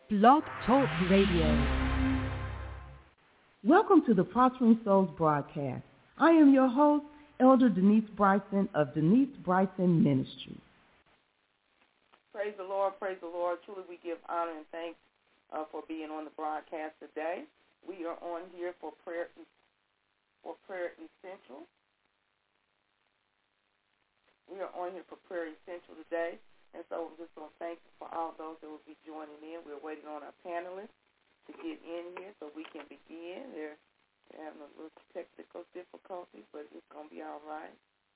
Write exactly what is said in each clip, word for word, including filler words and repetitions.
Blog Talk Radio. Welcome to the Prospering Souls broadcast. I am your host, Elder Denise Bryson of Denise Bryson Ministries. Praise the Lord, praise the Lord. Truly we give honor and thanks uh, for being on the broadcast today. We are on here for prayer for prayer essential. We are on here for prayer essential today. And so I'm just going to thank you for all those that will be joining in. We're waiting on our panelists to get in here so we can begin. They're, they're having a little technical difficulties, but it's going to be all right.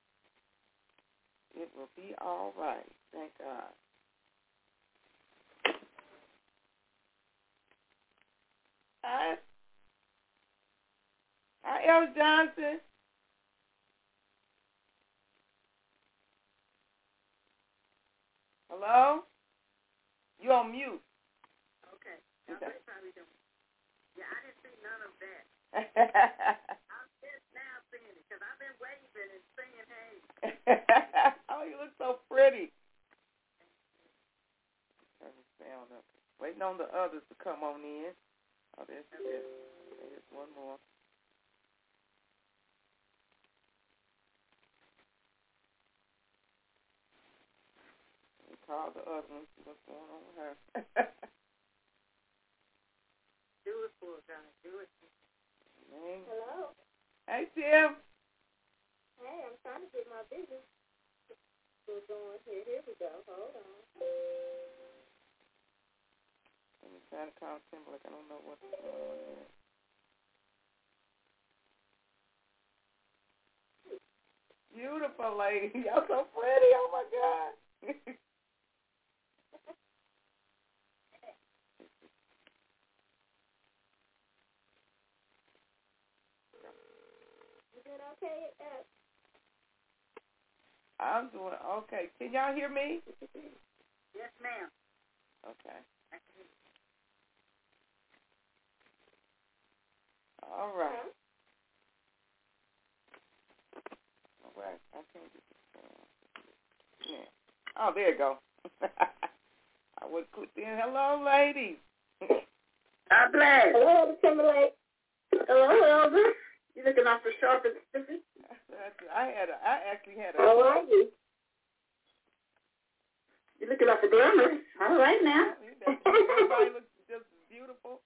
It will be all right. Thank God. Hi. Hi, El Johnson. Hello? You on mute. Okay. Somebody probably don't. Yeah, I didn't see none of that. I'm just now seeing it because I've been waving and saying, hey. Oh, you look so pretty. Turn the sound up. Waiting on the others to come on in. Oh, there's, there's, there's one more. Call the other one, see what's going on with her. Do it for us, guys. Do it. Man. Hello. Hey, Tim. Hey, I'm trying to get my business going here. Here we go. Hold on. Let me try to call Timberlake. I don't know what's going on here. Beautiful lady. Y'all so pretty. Oh, my God. Okay. I'm doing okay. Can y'all hear me? Yes, ma'am. Okay. All right. All right. I can't get this going. Yeah. Oh, there you go. I would click in. Hello, ladies. God bless. Hello, Timberlake. Hello, Elder. You looking out for sharp and spiffy? I had a, I actually had a. How are you? You looking out for glamour? All right now. Everybody looks just beautiful.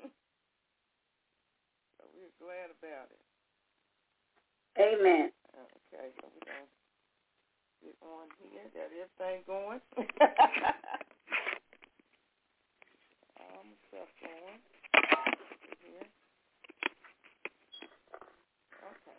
So we're glad about it. Amen. Okay, so we're gonna get on here. Got everything going. um, stuff going. Here. Okay.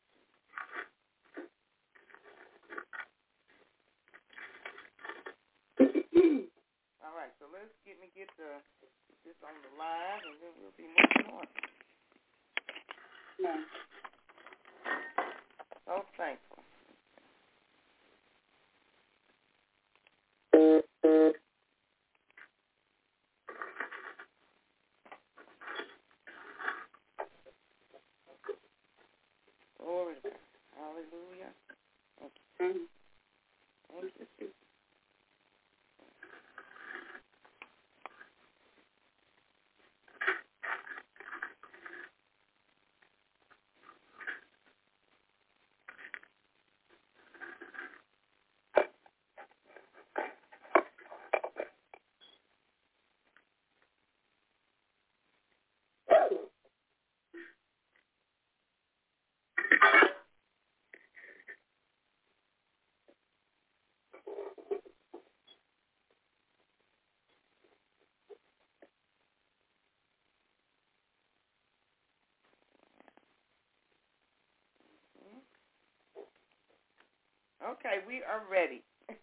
All right, so let's get me get the this on the line, and then we'll be moving on. Yeah. So thankful. Glory to God. Hallelujah. Thank you. Mm-hmm. Thank you, Jesus. Okay, we are ready.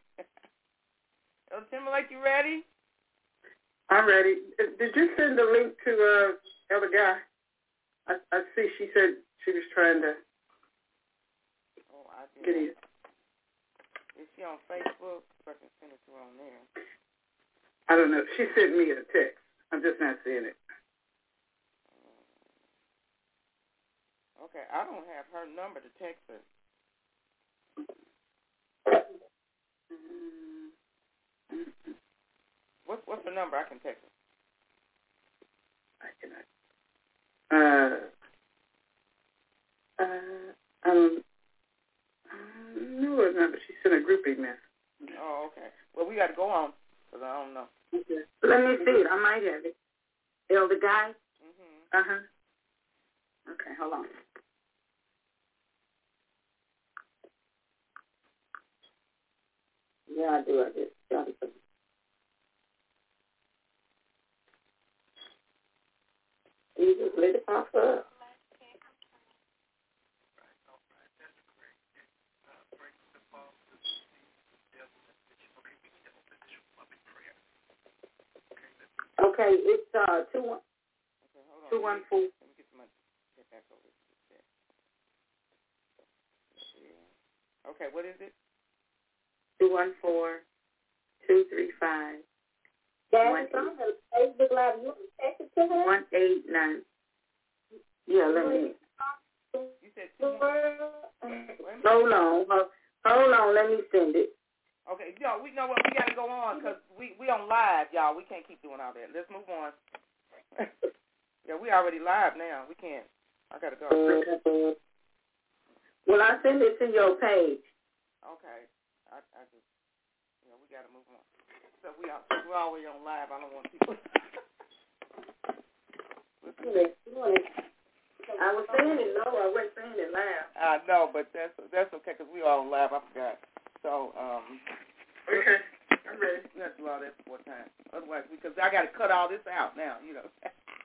El Timberlake, you ready? I'm ready. Did you send the link to uh, Elder Guy? I, I see she said she was trying to Oh, I did. get it. Is she on Facebook? So I can send it to her on there. I don't know. She sent me a text. I'm just not seeing it. Okay, I don't have her number to text her. What's what's the number? I can text her. Uh, uh, um, no, remember, she sent a group email. Oh, okay. Well, we got to go on, because I don't know. Okay. Let me see it. I might have it. Elder Guy? Mm-hmm. Uh-huh. Okay, hold on. Yeah, I do. I did. Got it. You just let it pop up. Okay, it's uh two one okay, hold on. two one four. Let me get my get back over here. Okay, what is it? Two one four two three five. One Facebook Live. You text it to her. One eight nine. Yeah, let me. You said two. Hold on, hold, hold on. Let me send it. Okay, yo, we know what we got to go on because we we on live, y'all. We can't keep doing all that. Let's move on. Yeah, we already live now. We can't. I gotta go. Well, I send it to your page. Okay, I I just you know we gotta move on. So we are we're always on live. I don't want people. I was saying it low. I wasn't saying it loud. I know, but that's that's okay because we are on live. I forgot. So, um, okay, I'm ready. We have to do all that four times. Otherwise, because I got to cut all this out now, you know.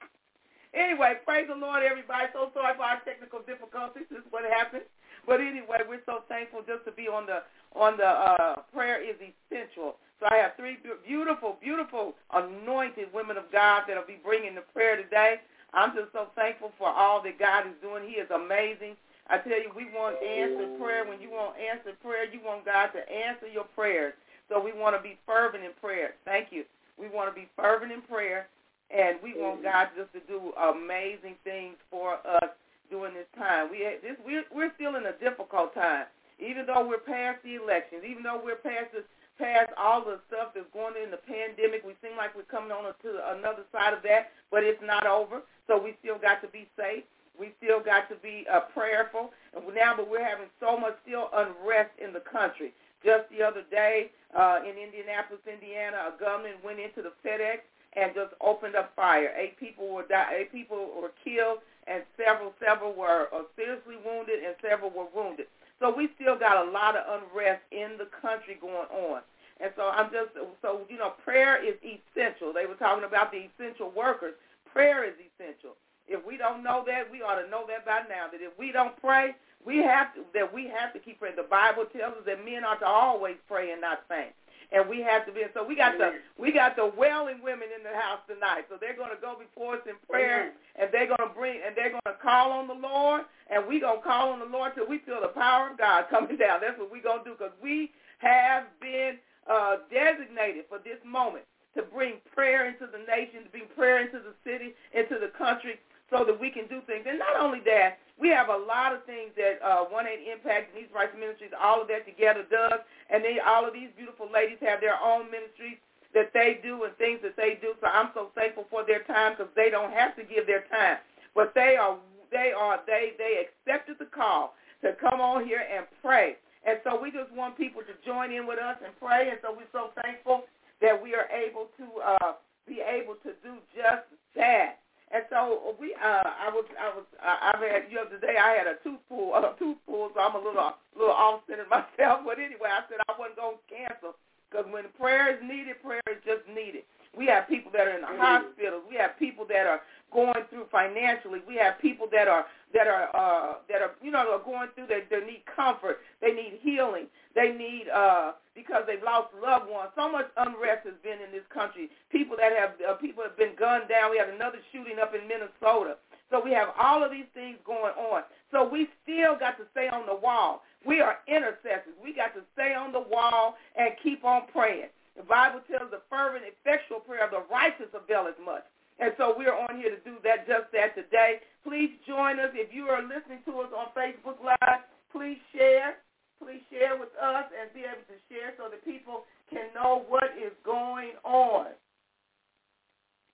Anyway, praise the Lord, everybody. So sorry for our technical difficulties. This is what happened. But anyway, we're so thankful just to be on the on the uh, prayer is essential. So I have three beautiful, beautiful, anointed women of God that will be bringing the prayer today. I'm just so thankful for all that God is doing. He is amazing. I tell you, we want answered prayer. When you want answered prayer, you want God to answer your prayers. So we want to be fervent in prayer. Thank you. We want to be fervent in prayer, and we want God just to do amazing things for us during this time. We this we're, we're still in a difficult time, even though we're past the elections, even though we're past this, past all the stuff that's going on in the pandemic. We seem like we're coming on to another side of that, but it's not over. So we still got to be safe. We still got to be uh, prayerful. And now, but we're having so much still unrest in the country. Just the other day uh, in Indianapolis, Indiana, a gunman went into the FedEx and just opened up fire. Eight people were di- eight people were killed, and several several were uh, seriously wounded, and several were wounded. So we still got a lot of unrest in the country going on. And so I'm just so you know, prayer is essential. They were talking about the essential workers. Prayer is essential. If we don't know that, we ought to know that by now, that if we don't pray, we have to, that we have to keep praying. The Bible tells us that men ought to always pray and not faint. And we have to be, so we got the we got the wailing women in the house tonight. So they're going to go before us in prayer, and they're going to bring, and they're going to call on the Lord, and we're going to call on the Lord till we feel the power of God coming down. That's what we're going to do, because we have been uh, designated for this moment to bring prayer into the nation, to bring prayer into the city, into the country, so that we can do things. And not only that, we have a lot of things that uh, one eighty Impact, Denise Rice Ministries, all of that together does. And they, all of these beautiful ladies have their own ministries that they do and things that they do. So I'm so thankful for their time, because they don't have to give their time. But they are, they are, they, they accepted the call to come on here and pray. And so we just want people to join in with us and pray. And so we're so thankful that we are able to uh, be able to do just that. And so we, uh, I was, I was, uh, I've had, you know, today I had a tooth pull, a tooth pull, so I'm a little, little off-centered myself. But anyway, I said I wasn't going to cancel, because when prayer is needed, prayer is just needed. We have people that are in the mm-hmm. hospitals. We have people that are going through financially. We have people that are, that are, uh, that are, you know, are going through. They, they need comfort. They need healing. They need, uh, because they've lost loved ones. So much unrest has been in this country. People that have, uh, people have been gunned down. We have another shooting up in Minnesota. So we have all of these things going on. So we still got to stay on the wall. We are intercessors. We got to stay on the wall and keep on praying. The Bible tells the fervent, effectual prayer of the righteous availeth much. And so we're on here to do that, just that today. Please join us. If you are listening to us on Facebook Live, please share. Please share with us and be able to share so that people can know what is going on.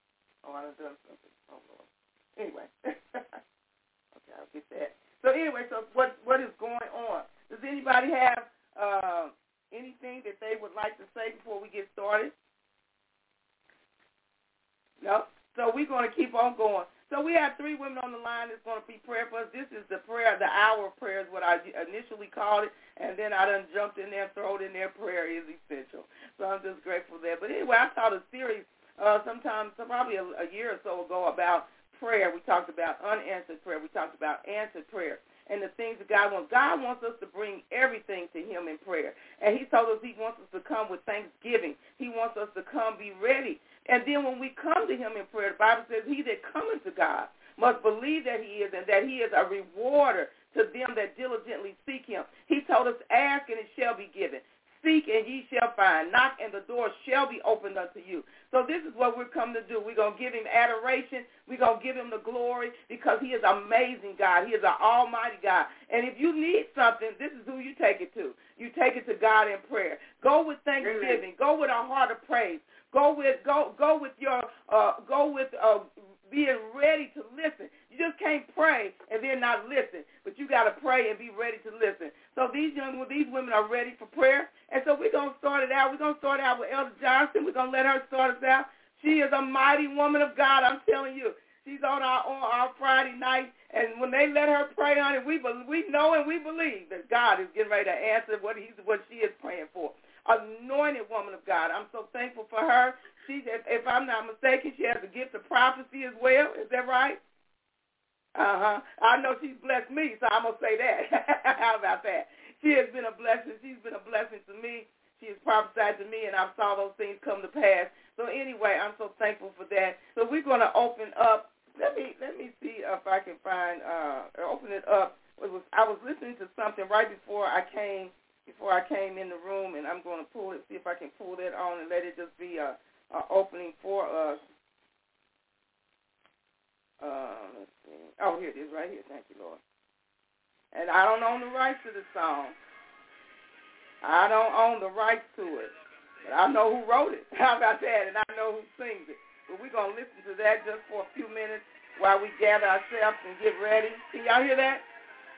Oh, I done done something. Oh, Lord. Anyway. Okay, I'll get that. So anyway, so what what is going on? Does anybody have uh, anything that they would like to say before we get started? No? So we're going to keep on going. So we have three women on the line that's going to be prayer for us. This is the prayer, the hour of prayer is what I initially called it, and then I done jumped in there and thrown in there, prayer is essential. So I'm just grateful for that. But anyway, I taught a series uh, sometime, so probably a, a year or so ago about prayer. We talked about unanswered prayer. We talked about answered prayer and the things that God wants. God wants us to bring everything to him in prayer. And he told us he wants us to come with thanksgiving. He wants us to come be ready. And then when we come to him in prayer, the Bible says he that cometh to God must believe that he is and that he is a rewarder to them that diligently seek him. He told us, ask and it shall be given. Seek and ye shall find. Knock and the door shall be opened unto you. So this is what we're coming to do. We're going to give him adoration. We're going to give him the glory because he is an amazing God. He is an almighty God. And if you need something, this is who you take it to. You take it to God in prayer. Go with thanksgiving. Amen. Go with a heart of praise. Go with go go with your uh, go with uh, being ready to listen. You just can't pray and then not listen, but you got to pray and be ready to listen. So these young these women are ready for prayer, and so we're gonna start it out. We're gonna start out with Elder Johnson. We're gonna let her start us out. She is a mighty woman of God. I'm telling you, she's on our on our Friday night, and when they let her pray on it, we we know and we believe that God is getting ready to answer what he's what she is praying for. Anointed woman of God. I'm so thankful for her. She, if, if I'm not mistaken, she has the gift of prophecy as well. Is that right? Uh-huh. I know she's blessed me, so I'm going to say that. How about that? She has been a blessing. She's been a blessing to me. She has prophesied to me, and I saw those things come to pass. So anyway, I'm so thankful for that. So we're going to open up. Let me let me see if I can find, uh, open it up. It was, I was listening to something right before I came before I came in the room, and I'm going to pull it, see if I can pull that on and let it just be a, a opening for us. Uh, let's see. Oh, here it is right here. Thank you, Lord. And I don't own the rights to the song. I don't own the rights to it. But I know who wrote it. How about that? And I know who sings it. But we're going to listen to that just for a few minutes while we gather ourselves and get ready. Can y'all hear that?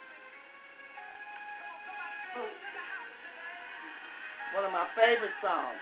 One of my favorite songs.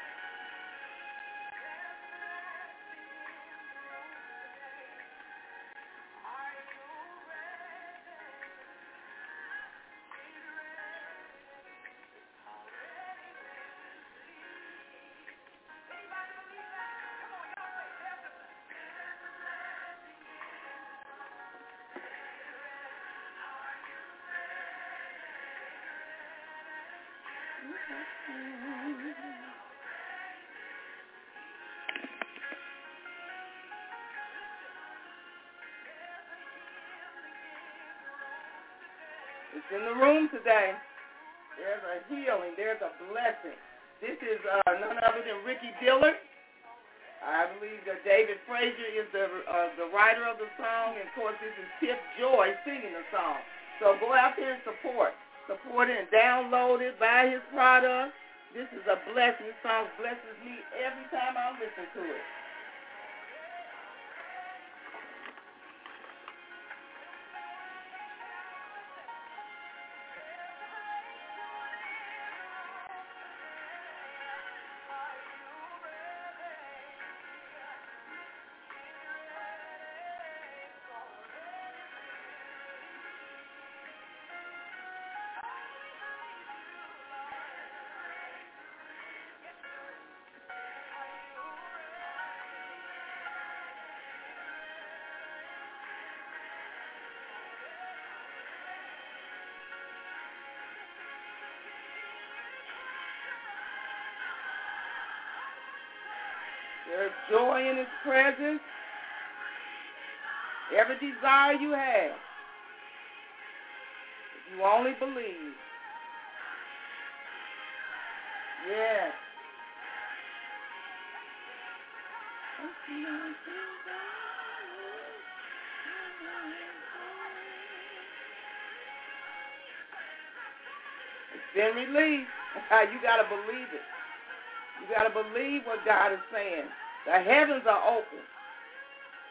It's in the room today. There's a healing. There's a blessing. This is uh, none other than Ricky Dillard. I believe that David Frazier is the uh, the writer of the song, and of course this is Tiff Joy singing the song. So go out there and support. Support it and download it, buy his product. This is a blessing. This song blesses me every time I listen to it. There's joy in his presence. Every desire you have, if you only believe. Yes. It's been released. You got to believe it. You got to believe what God is saying. The heavens are open.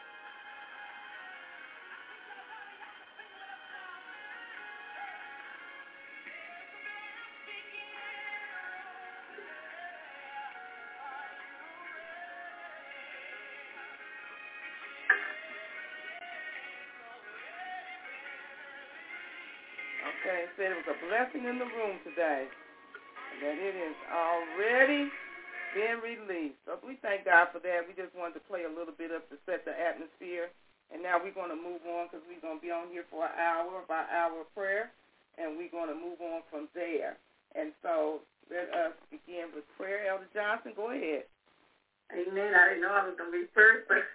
Okay, said it was a blessing in the room today. That it is already been released. So we thank God for that. We just wanted to play a little bit up to set the atmosphere. And now we're going to move on because we're going to be on here for an hour, about an hour of prayer, and we're going to move on from there. And so let us begin with prayer. Elder Johnson, go ahead. Amen. I didn't know I was going to be first, but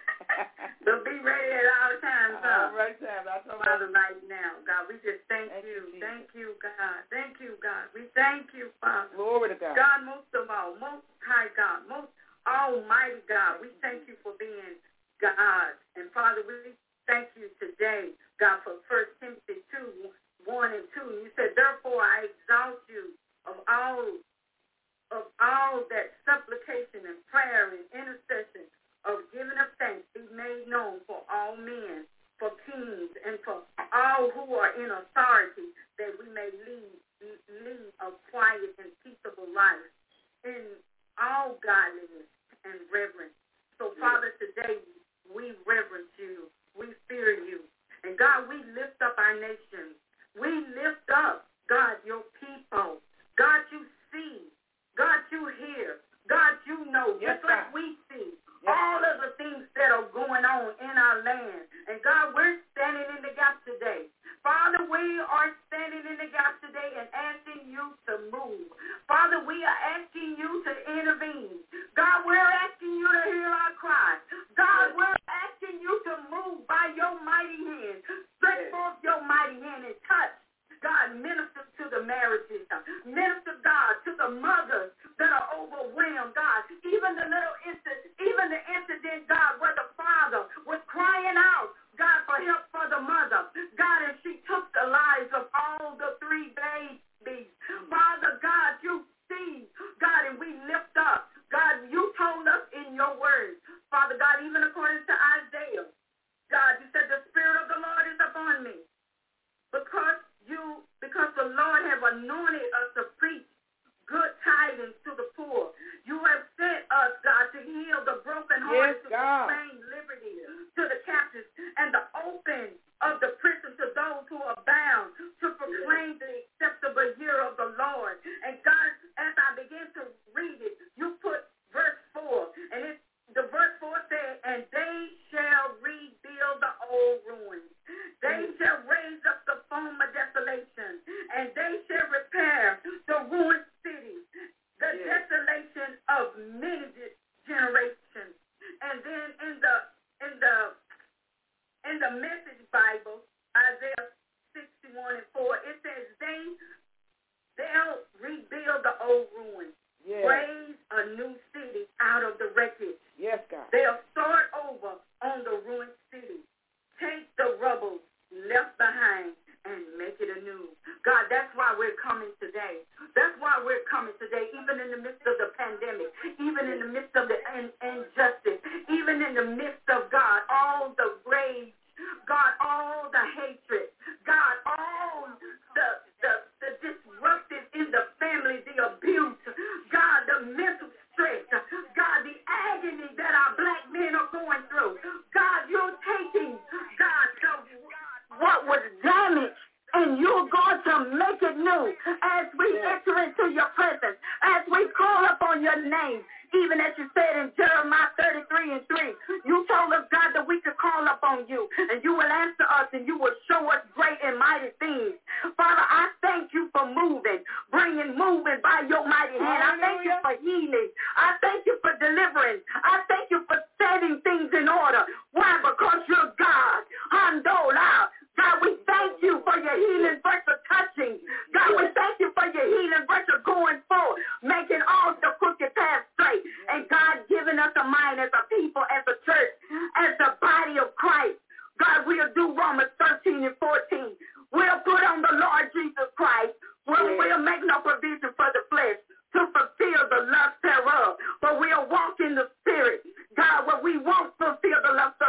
but be ready at all times. All right, time. Father, right now, God, we just thank, thank you. you thank you, God. Thank you, God. We thank you, Father. Glory to God. God, most of all, most high God, most almighty God, we thank you for being God. And, Father, we thank you today, God, for First Timothy two, one and two. You said, therefore, I exalt you of all of all that supplication and prayer and intercession of giving of thanks be made known for all men, for kings, and for all who are in authority, that we may lead, lead a quiet and peaceable life in all godliness and reverence. So, Father, today we reverence you. We fear you. And, God, we lift up our nation. We lift up, God, your people. God, you see. God, you hear. God, you know. Yes, just like we see. Yes. All of the things that are going on in our land. And, God, we're standing in the gap today. Father, we are standing in the gap today and asking you to move. Father, we are asking you to intervene. God, we're asking you to hear our cry. God, we're asking you to move by your mighty hand. Stretch forth your mighty hand and touch. God, minister to the marriages. Minister, God, to the mothers that are overwhelmed. God, even the little incident, even the incident, God, where the father was crying out, God, for help for the mother. God, and she took the lives of all the three babies. Father, God, you see, God, and we lift up. God, you told us in your word, Father God, even according to Isaiah, God, you said the Spirit of the Lord is upon me. Because you, because the Lord have anointed us to preach good tidings to the poor. You have sent us, God, to heal the brokenhearted, yes, to proclaim liberty to the captives, and the open of the prison to those who are bound, to proclaim the acceptable year of the Lord. And God, as I begin to read it, you put verse four, and it's, the verse four said, and they shall rebuild the old ruins. They shall raise up the foam of desolation, and they shall repair the ruined cities, the yes. desolation of many generations. And then in the in the in the Message Bible, Isaiah sixty-one and four, it says they they'll rebuild the old ruins, yes. raise a new city out of the wreckage. Yes, God. They'll start over on the ruined city, take the rubble left behind and make it anew. God, that's why we're coming today. That's why we're coming today, even in the midst of the pandemic, even in the midst of the in- injustice, even in the midst of, God, all the rage, God, all the hatred, God, all the, the, the disruptive in the family, the abuse, God, the mental stress, God, the agony that our black men are going through. God, you're taking, God, the what was damaged, and you're going to make it new as we yes. enter into your presence, as we call upon your name. Even as you said in Jeremiah thirty-three and three, you told us, God, that we could call upon you, and you will answer us, and you will show us great and mighty things. Father, I thank you for moving, bringing movement by your mighty hand. I thank you for healing. I thank you for deliverance. I thank you for setting things in order. Why? Because you're God. Handola. God, we thank you for your healing virtue touching. God, we thank you for your healing virtue going forward, making all the crooked paths straight. And God, giving us a mind as a people, as a church, as the body of Christ. God, we'll do Romans thirteen and fourteen. We'll put on the Lord Jesus Christ. We'll, we'll make no provision for the flesh to fulfill the lust thereof. But we'll walk in the spirit. God, where we won't fulfill the lust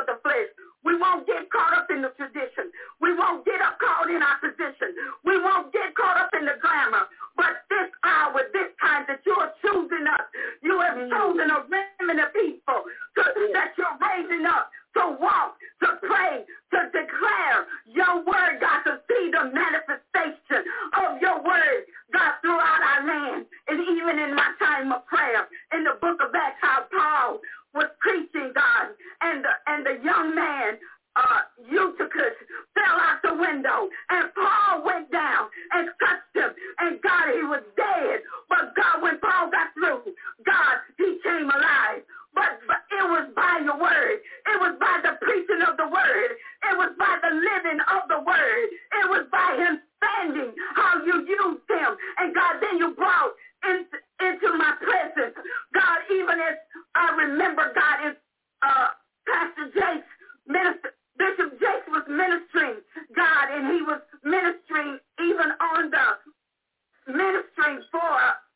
and the and the young man, uh, Eutychus, fell out the window, and Paul went down and touched him, and God, he was dead. But God, when Paul got through, God, he came alive. But, but it was by your word. It was by the preaching of the word. It was by the living of the word. It was by him standing, how you used him. And God, then you brought in, into my presence. God, even as I remember, God, is uh, Pastor Jakes, minister, Bishop Jakes was ministering, God, and he was ministering even on the ministering for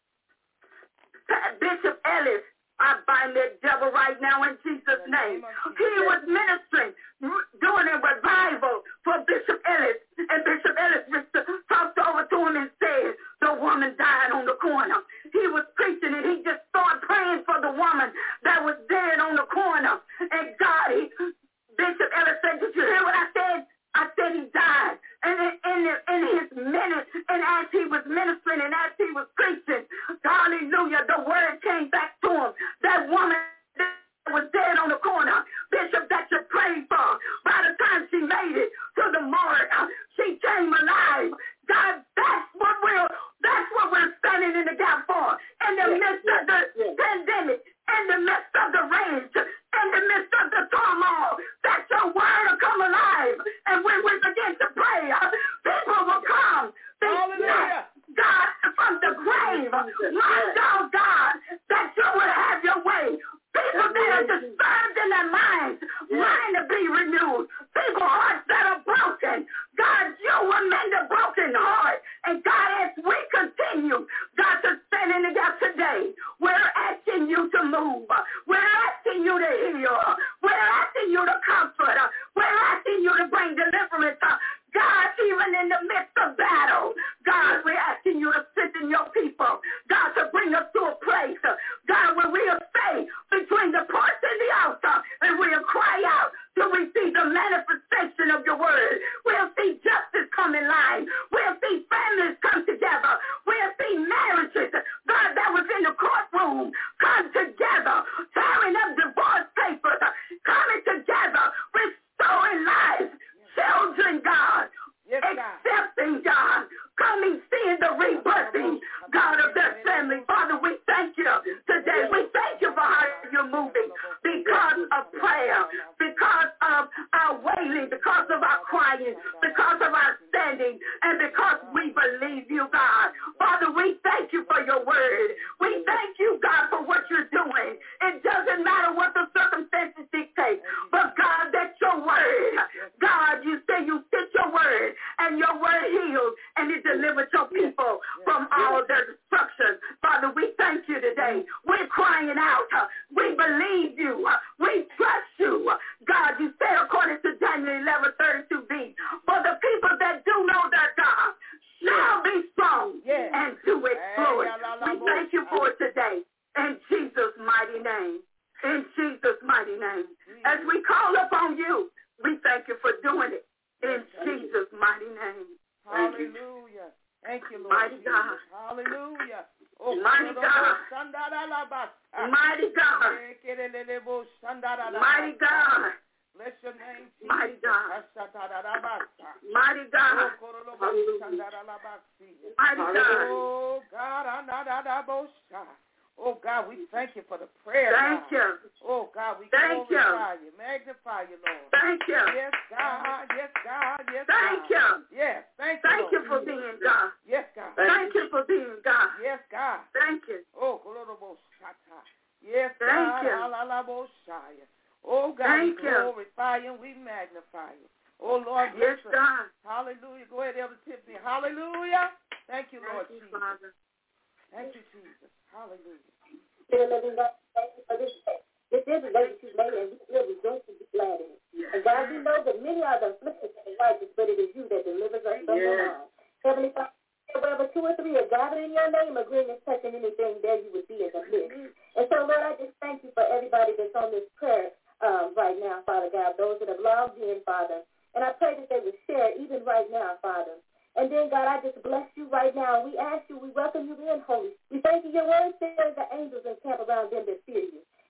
Bishop Ellis. I bind that devil right now in Jesus' name. He was ministering, doing a revival for Bishop Ellis. And Bishop Ellis talked over to him and said, the woman died on the corner. He was preaching and he just started praying for the woman that was dead on the corner. And God, he, Bishop Ellis said, did you hear what I said? I said he died. And in, in, in his minute, and as he was ministering and as he was preaching, hallelujah, the word came back to him. That woman that was dead on the corner, Bishop, that you prayed for, by the time she made it to the morgue, she came alive. God, that's what we're, that's what we're standing in the gap for. In the yes, midst yes, of the yes. pandemic, in the midst of the rage, in the midst of the turmoil, that your word will come alive. And when we begin to pray, people will come. They snatch God from the grave. My God, God, that you will have your way. People that are disturbed in their minds, mind to be renewed. People hearts that are broken. God, you will mend a broken heart. And God, as we continue, God, to stand in the gap today, we're asking you to move. We're asking you to heal. We're asking you to comfort. We're asking you to bring deliverance. God, even in the midst of battle, God, we're asking you to strengthen your people. God, to bring us to a place, God, where we'll stay between the porch and the altar, and we'll cry out till we see the manifestation of your word. We'll see justice come in line. We'll see families come together. We'll see marriages, God, that was in the courtroom come together, tearing up divorce papers, coming together, restoring lives. Children, God, yes, accepting, God, coming, seeing the rebirthing, God, of their family. Father, we thank you today. We thank you for how you're moving because of prayer, because of our wailing, because of our crying, because of our standing, and because we believe you, God. Father, we thank you for your word. We thank you, God, for what you're doing. It doesn't matter what the circumstances dictate, but God, that's your word. God, you say you sent your word, and your word healed, and it delivered your people from all their destruction. Father, we thank you today. We're crying out. We believe you. We trust you. God, you say according to Daniel eleven thirty-two b, for the people that do know their God shall be strong and do exploit. We thank you for it today. In Jesus' mighty name. In Jesus' mighty name. As we call upon you, we thank you for doing it. In Jesus' mighty name. Thank Hallelujah. You. Thank you, Lord. Mighty Jesus. God. Hallelujah. Oh, mighty God. Mighty God. Mighty God. Bless your name, Jesus. Mighty God. Mighty God. Mighty God. Oh, God. Oh, God, we thank you for the prayer. Thank God. you. Oh, God, we thank glorify you. you, magnify you, Lord. Thank you. Yes, God. Yes, God. Yes, thank God. you. Yes, thank you. Thank Lord. you for being God. Yes, God. Thank you for being God. Yes, God. Thank you. Oh, Koloroboshata. Yes, thank God. You. Hallelujah. Oh, God, thank we you. glorify you and we magnify you. Oh, Lord, yes, listen. God. Hallelujah. Go ahead, Elder Tiffany. Hallelujah. Thank you, Lord thank you, Jesus. Father. Thank you, Jesus. Hallelujah. Dear living God, thank you for this day. This is the day that you made, and we will rejoice and be glad in it. Yes. And God, we know that many are the afflictions of the righteous, but it is you that delivers us from yes. them all. Heavenly Father, wherever two or three are gathered in your name, agreeing and touching anything, there you would be in the midst. Mm-hmm. And so, Lord, I just thank you for everybody that's on this prayer um, right now, Father God, those that have logged in, Father. And I pray that they would share even right now, Father. And then, God, I just bless you right now. We ask you, we welcome you in, Holy. We thank you. Your word says the angels encamp around them that fear you.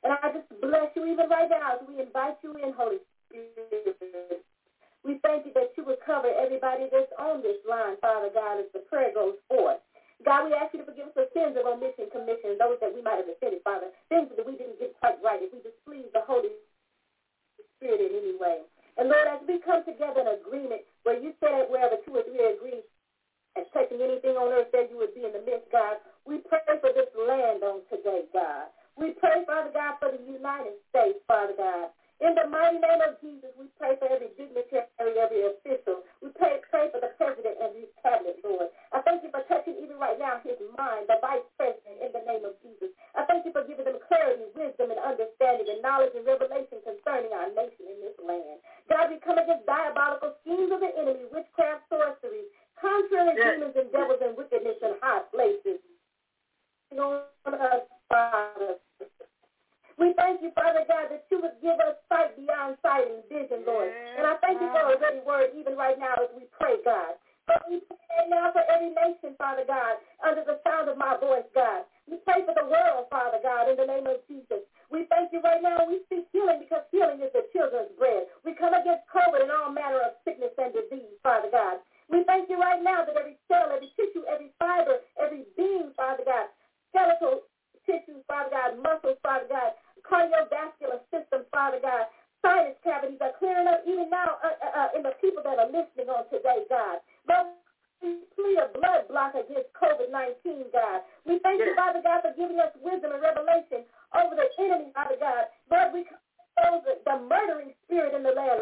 And I just bless you even right now as we invite you in, Holy Spirit. We thank you that you would cover everybody that's on this line, Father God, as the prayer goes forth. God, we ask you to forgive us for sins of omission, commission, those that we might have offended, Father, things that we didn't get quite right, if we displeased the Holy Spirit in any way. And Lord, as we come together in agreement, where you said wherever two or three agree and touching anything on earth, that you would be in the midst, God, we pray for this land on today, God. We pray, Father God, for the United States, Father God. In the mighty name of Jesus, we pray for every dignitary, every official. We pray, pray for the president and his cabinet, Lord. I thank you for touching even right now his mind, the vice president, in the name of Jesus. I thank you for giving them clarity, wisdom, and understanding, and knowledge and revelation concerning our nation in this land. God, we come against diabolical schemes of the enemy, witchcraft, sorcery, contrary yes. demons and devils and wickedness in high places. On us, Father. We thank you, Father God, that you would give us sight beyond sight and vision, Lord. Yes. And I thank you for a ready word even right now as we pray, God. But we pray now for every nation, Father God, under the sound of my voice, God. We pray for the world, Father God, in the name of Jesus. We thank you right now. We speak healing because healing is the children's bread. We come against COVID and all manner of sickness and disease, Father God. We thank you right now that every cell, every tissue, every fiber, every being, Father God, skeletal tissues, Father God, muscles, Father God, cardiovascular system, Father God, sinus cavities are clearing up even now uh, uh, in the people that are listening on today, God. Lord, we plead a blood block against COVID nineteen, God. We thank yes. you, Father God, for giving us wisdom and revelation over the enemy, Father God. Lord, we call the, the murdering spirit in the land.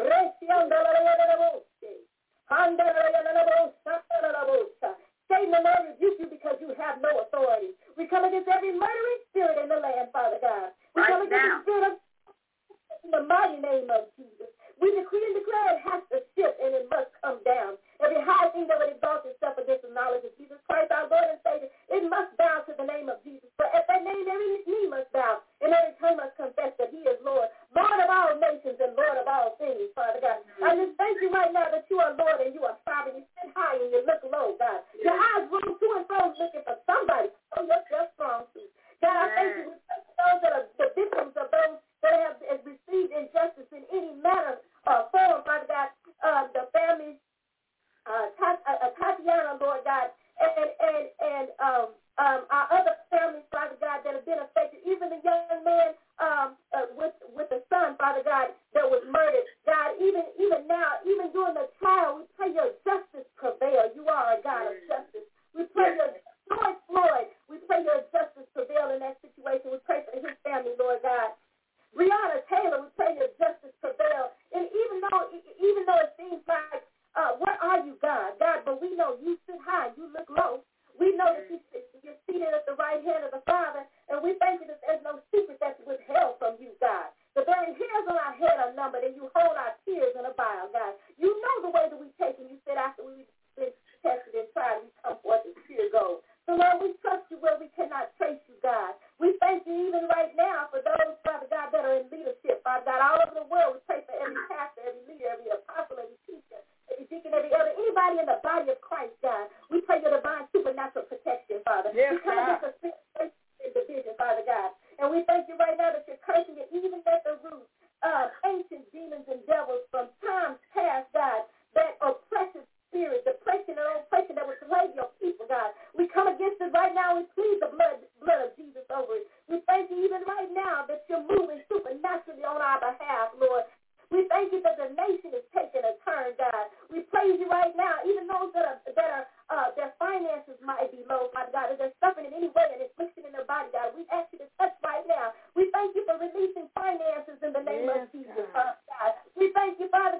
Satan, the Lord rebuke you because you have no authority. We come against every murdering spirit in the land, Father God. We right come against now. the spirit of in the mighty name of Jesus. We decree and declare it has to shift and it must come down. Every high thing that would exalt itself against the knowledge of Jesus Christ, our Lord and Savior, it must bow to the name of Jesus. For at that name, every knee must bow and every tongue must confess that he is Lord, Lord of all nations and Lord of all things, Father God. Mm-hmm. I just thank you right now that you are Lord and you are sovereign. You sit high and you look low, God. Yeah. Your eyes roll to and fro looking for somebody. Oh, you're just strong too. God, I thank you. We thank those that are the victims of those that have received injustice in any manner or form, Father God, uh, the families, uh, Tat- uh, Tatiana, Lord God, and and and um, um, our other families, Father God, that have been affected, even the young man um, uh, with with the son, Father God, that was murdered. God, even even now, even during the trial, we pray your justice prevail. You are a God of justice. We pray your George Floyd, we pray your justice prevail in that situation. We pray for his family, Lord God. Breonna Taylor, we pray your justice prevail. And even though even though it seems like, uh, where are you, God? God, but we know you sit high, you look low. We know that you, you're seated at the right hand of the Father, and we thank you that there's no secret that's withheld from you, God. The very hairs on our head are numbered, and you hold our tears in a vial, God. You know the way that we take, and you said after we've been tested and tried, we come forth as pure gold. So, Lord, we trust you where we cannot trace you, God. We thank you even right now for those, Father God, that are in leadership, Father God, all over the world. We pray for every pastor, every leader, every apostle, every teacher, every deacon, every elder, anybody in the body of Christ, God. We pray your divine supernatural protection, Father. Yes, we come against the spirit of division, Father God. And we thank you right now that you're cursing it even at the root of ancient demons and devils from times past, God, that oppressive spirit, depression and oppression that would plague your people, God. We come against it right now and plead the blood, blood of Jesus over it. We thank you even right now that you're moving supernaturally on our behalf, Lord. We thank you that the nation is taking a turn, God. We praise you right now, even those that are that are uh, their finances might be low, Father God, if they're suffering in any way and affliction in their body, God. We ask you to touch right now. We thank you for releasing finances in the name yes, of Jesus, Father God. We thank you, Father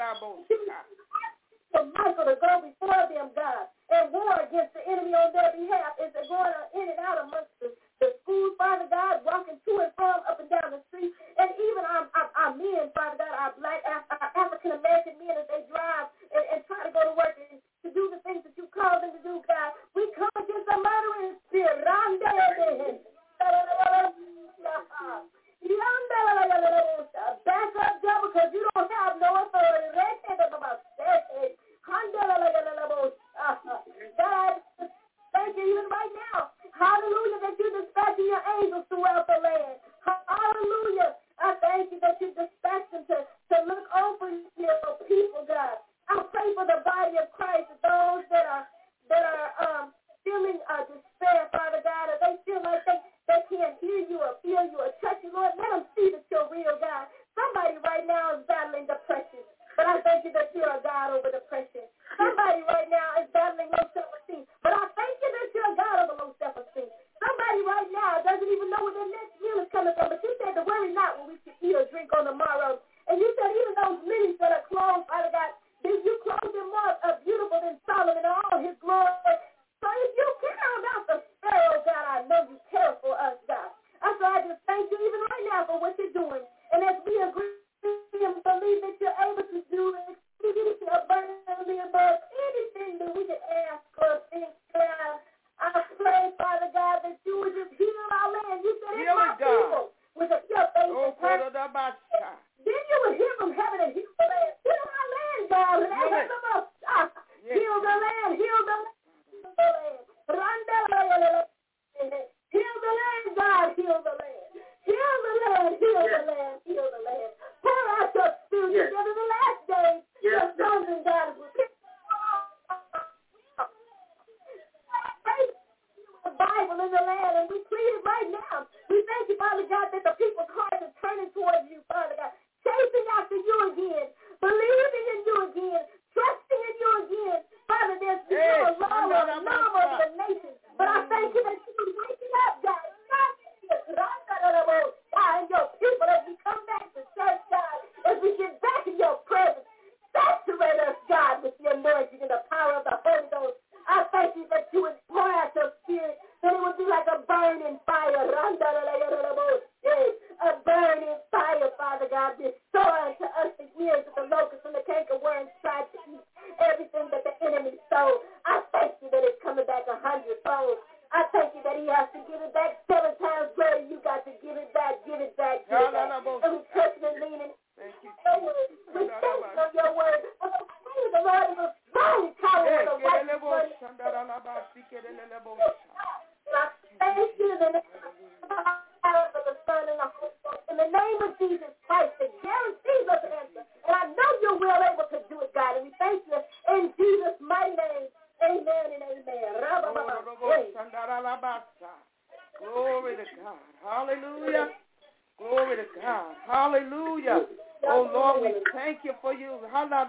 For Michael to go before them, God, and war against the enemy on their behalf as they're going in and out amongst the, the schools, Father God, walking to and from, up and down the street, and even our, our, our men, Father God, our black, our, our African-American men as they drive and, and try to go to work and to do the things that you called them to do, God. We come against the murdering spirit. Back up, devil, because you don't have no authority. God, thank you even right now. Hallelujah, that you're dispatching your angels throughout the land. Hallelujah. I thank you that you dispatch them to, to look over your people, God. I pray for the body of Christ, those that are that are um, feeling uh, despair, Father God, or they feel like they, they can't hear you or feel you or touch you, Lord. Let them see that you're real, God. Somebody right now is battling depression, but I thank you that you're a God over depression. Somebody right now is battling low self-esteem, but I thank you that you're a God over low self-esteem. Somebody right now doesn't even know where their next meal is coming from, but you said to worry not when we can eat or drink on the morrow. And you said even those lilies that are clothed, Father God, you clothe them more uh, beautiful than Solomon in all his glory. So if you care about the sparrow, God, I know you care for us, God. And so I just thank you even right now for what you're doing. And as we agree and believe that you're able to do exceedingly abundantly above anything that we can ask or think, God, I pray, Father God, that you would just heal our land. You said it's my people with a pure faith and purpose. Then you would hear from heaven and heal the land. Heal our land, God. Heal the land. Heal the land. Heal the land, God. Heal the land. Heal the land. Heal the land. Heal the land. Pour out your spirit yes. together in the last days. Yes. Your sons and daughters will pick the Bible in the land, and we plead it right now. We thank you, Father God, that the people's hearts are turning towards you, Father God, chasing after you again, believing in you again, trusting in you again. Father, there's hey, no law of love over the nation, but I thank you that you are waking up, God. God, and your people, as we come back to church, God, as we get back in your presence, saturate us, God, with your anointing and the power of the Holy Ghost. I thank you that you would pour out your spirit, that it would be like a burning fire, a burning fire, Father God, restoring to us the years of the locusts and the cankerworms tried to eat everything that the enemy stole. I thank you that it's coming back a hundredfold. I thank you that he has to give it back seven times greater. You got to give it back, give it back, give it back. And we trust and lean in your word. We stand on your word. And the Spirit of the Lord is a strong tower of the righteous one. I thank you in the power of the Son and the Holy Ghost. In the name of Jesus Christ, that guarantees us an answer. And I know you're well able to do it, God. And we thank you in Jesus' mighty name. Amen and amen. Glory to God. Hallelujah. Glory to God. Hallelujah. Oh, Lord, we thank you for you.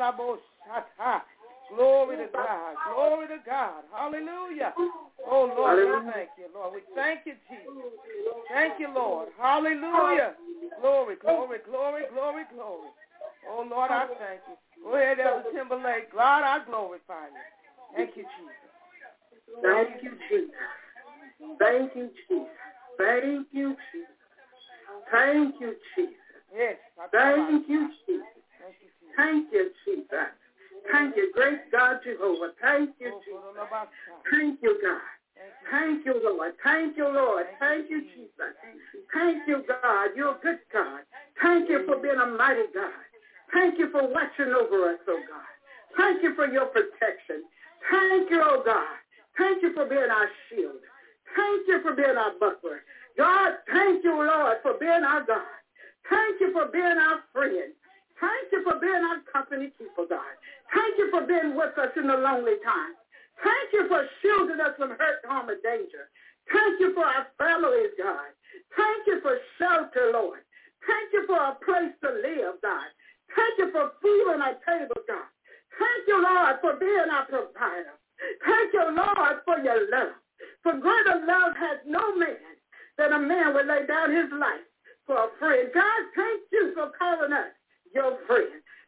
Glory to God. Glory to God. Hallelujah. Oh, Lord, we thank you, Lord. We thank you, Jesus. Thank you, Lord. Hallelujah. Glory, glory, glory, glory, glory. Oh, Lord, I thank you. Go ahead, Elder Timberlake. God, I glorify you. Thank you, Jesus. Thank you, Jesus. Thank you, Jesus. Thank you, Jesus. Thank you, Jesus. Yes. Thank you, Jesus. Thank you, Jesus. Thank you, great God Jehovah. Thank you, Jesus. Thank you, God. Thank you, Lord. Thank you, Lord. Thank you, Jesus. Thank you, God. You're a good God. Thank you for being a mighty God. Thank you for watching over us, oh God. Thank you for your protection. Thank you, oh God. Thank you for being our shield. Thank you for being our buckler. God, thank you, Lord, for being our God. Thank you for being our friend. Thank you for being our company keeper, God. Thank you for being with us in the lonely time. Thank you for shielding us from hurt, harm, and danger. Thank you for our families, God. Thank you for shelter, Lord. Thank you for a place to live, God. Thank you for food on our table, God. Thank you, Lord, for being our provider. Thank you, Lord, for your love. For greater love has no man than a man would lay down his life for a friend. God, thank you for calling us your friend. Thank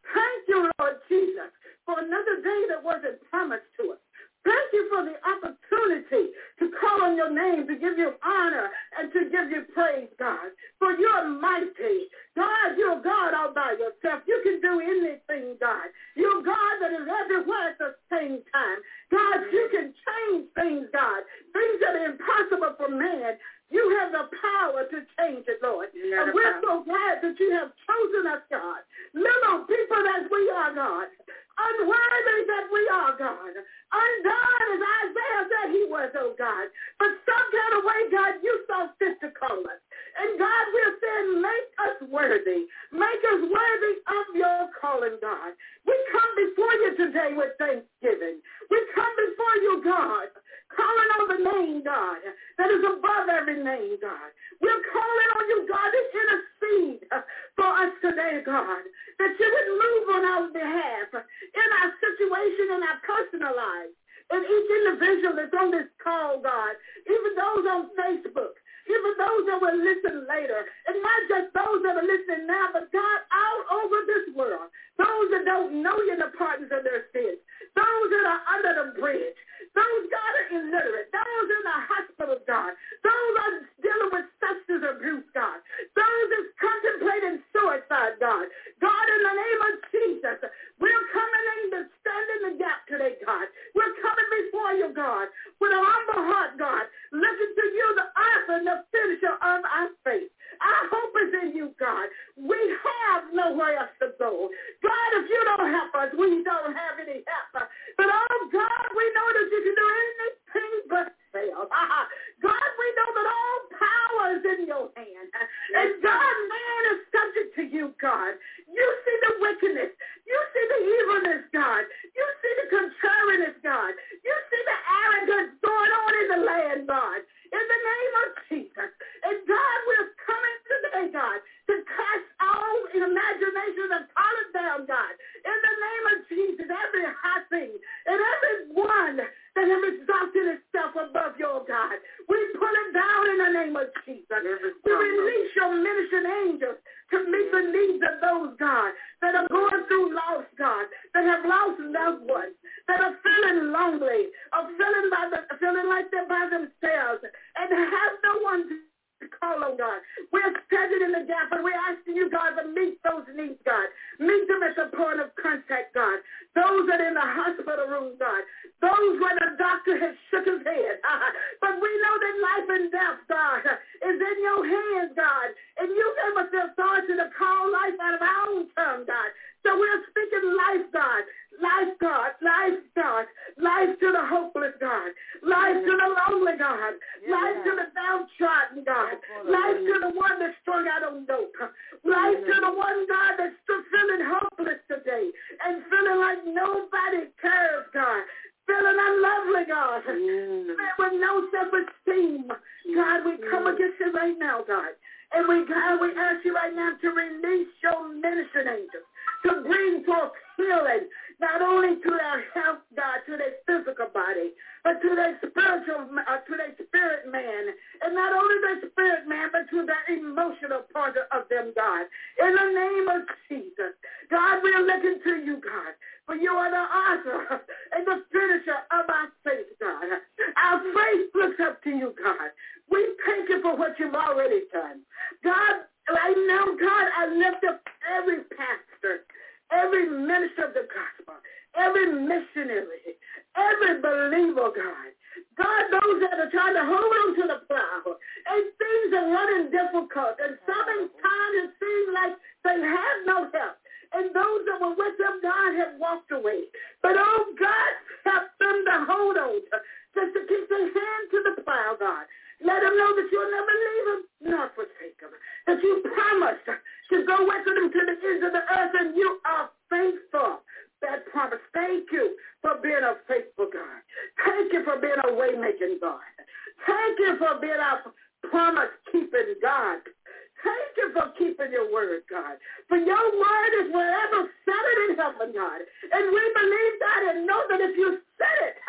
Thank you, Lord Jesus, for another day that wasn't promised to us. Thank you for the opportunity to call on your name, to give you honor, and to give you praise, God. For you're mighty. God, you're God all by yourself. You can do anything, God. You're God that is everywhere at the same time. God, you can change things, God. Things that are impossible for man. You have the power to change it, Lord. Yeah, and we're so glad that you have chosen us, God. Little people as we are, God. Unworthy that we are, God. Undone as Isaiah said he was, oh God. But some kind of way, God, you saw fit to call us. And God, we're saying, make us worthy. Make us worthy of your calling, God. We come before you today with thanksgiving. We come before you, God, calling on the name, God, that is above every name, God. We're calling on you, God, to intercede for us today, God, that you would move on our behalf in our situation, in our personal lives, and each individual that's on this call, God, even those on Facebook, even those that will listen later, and not just those that are listening now, but God, all over this world, those that don't know you in the pardons of their sins, those that are under the bridge, those, God, are illiterate, those in the hospital, God, those are dealing with substance abuse, God, those that's contemplating suicide, God. God, in the name of Jesus, we're coming in to stand in the gap today, God. We're coming before you, God, with a humble heart, God, looking to you, the author and the finisher of our faith. Our hope is in you, God. We have nowhere else to go. God, if you don't help us, we don't have any help. But, oh, God, we know that you can do anything but fail. God, we know that all power is in your hand. And, God, man is subject to you, God. You see the wickedness. You see the evilness, God. You see the contrariness, God. You see the arrogance going on in the land, God. In the name of Jesus. And God, we're coming today, God, to cast all imagination and call it down, God. In the name of Jesus, every high thing and every one that has exalted itself above your God, we pull it down in the name of Jesus. We release your ministering angels to meet the needs of those, God, that are going through loss, God, that have lost loved ones, that are feeling lonely, or feeling, by the, feeling like they're by themselves, and have no one to call on, God. We're standing in the gap, and we're asking you, God, to meet those needs, God. Meet them at the point of contact, God. Those that are in the hospital room, God. Those where the doctor has shook his head. But we know that life and death, God, is in your hands, God. And you gave us the authority to call life out of our own tongue, God. So we're speaking life, God. Life, God. Life, God. Life to the hopeless, God. Life to the lonely, God. Life to the downtrodden, God. Life to the one that's strung out on dope. Life to the one, God, that's still feeling hopeless today and feeling like nobody cares, God. Feeling unlovely, God. Mm. With no self-esteem. God, we come against you right now, God. And we, God, we ask you right now to release your ministering angels to bring forth healing, not only to their health, God, to their physical body, but to their spiritual, uh, to their spirit man, and not only their spirit man, but to their emotional part of them, God. In the name of Jesus, God, we are looking to you, God, for you are the author and the finisher of our faith, God. Our faith looks up to you, God. We thank you for what you've already done. God, right now, God, I lift up every pastor, every minister of the gospel, every missionary, every believer, God. God, those that are trying to hold on to the plow, and things are running difficult, and sometimes it seems like they have no help. And those that were with them, God, have walked away. But, oh, God, help them to hold on, to, just to keep their hand to the plow, God. Let them know that you'll never leave them nor forsake them. That you promised to go with them to the ends of the earth, and you are faithful. That promise. Thank you for being a faithful God. Thank you for being a way-making God. Thank you for being a promise-keeping God. Thank you for keeping your word, God. For your word is wherever settled in heaven, God. And we believe that and know that if you said it,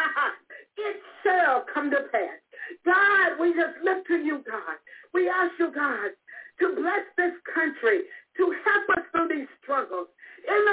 it shall come to pass. God, we just look to you, God. We ask you, God, to bless this country, to help us through these struggles. In the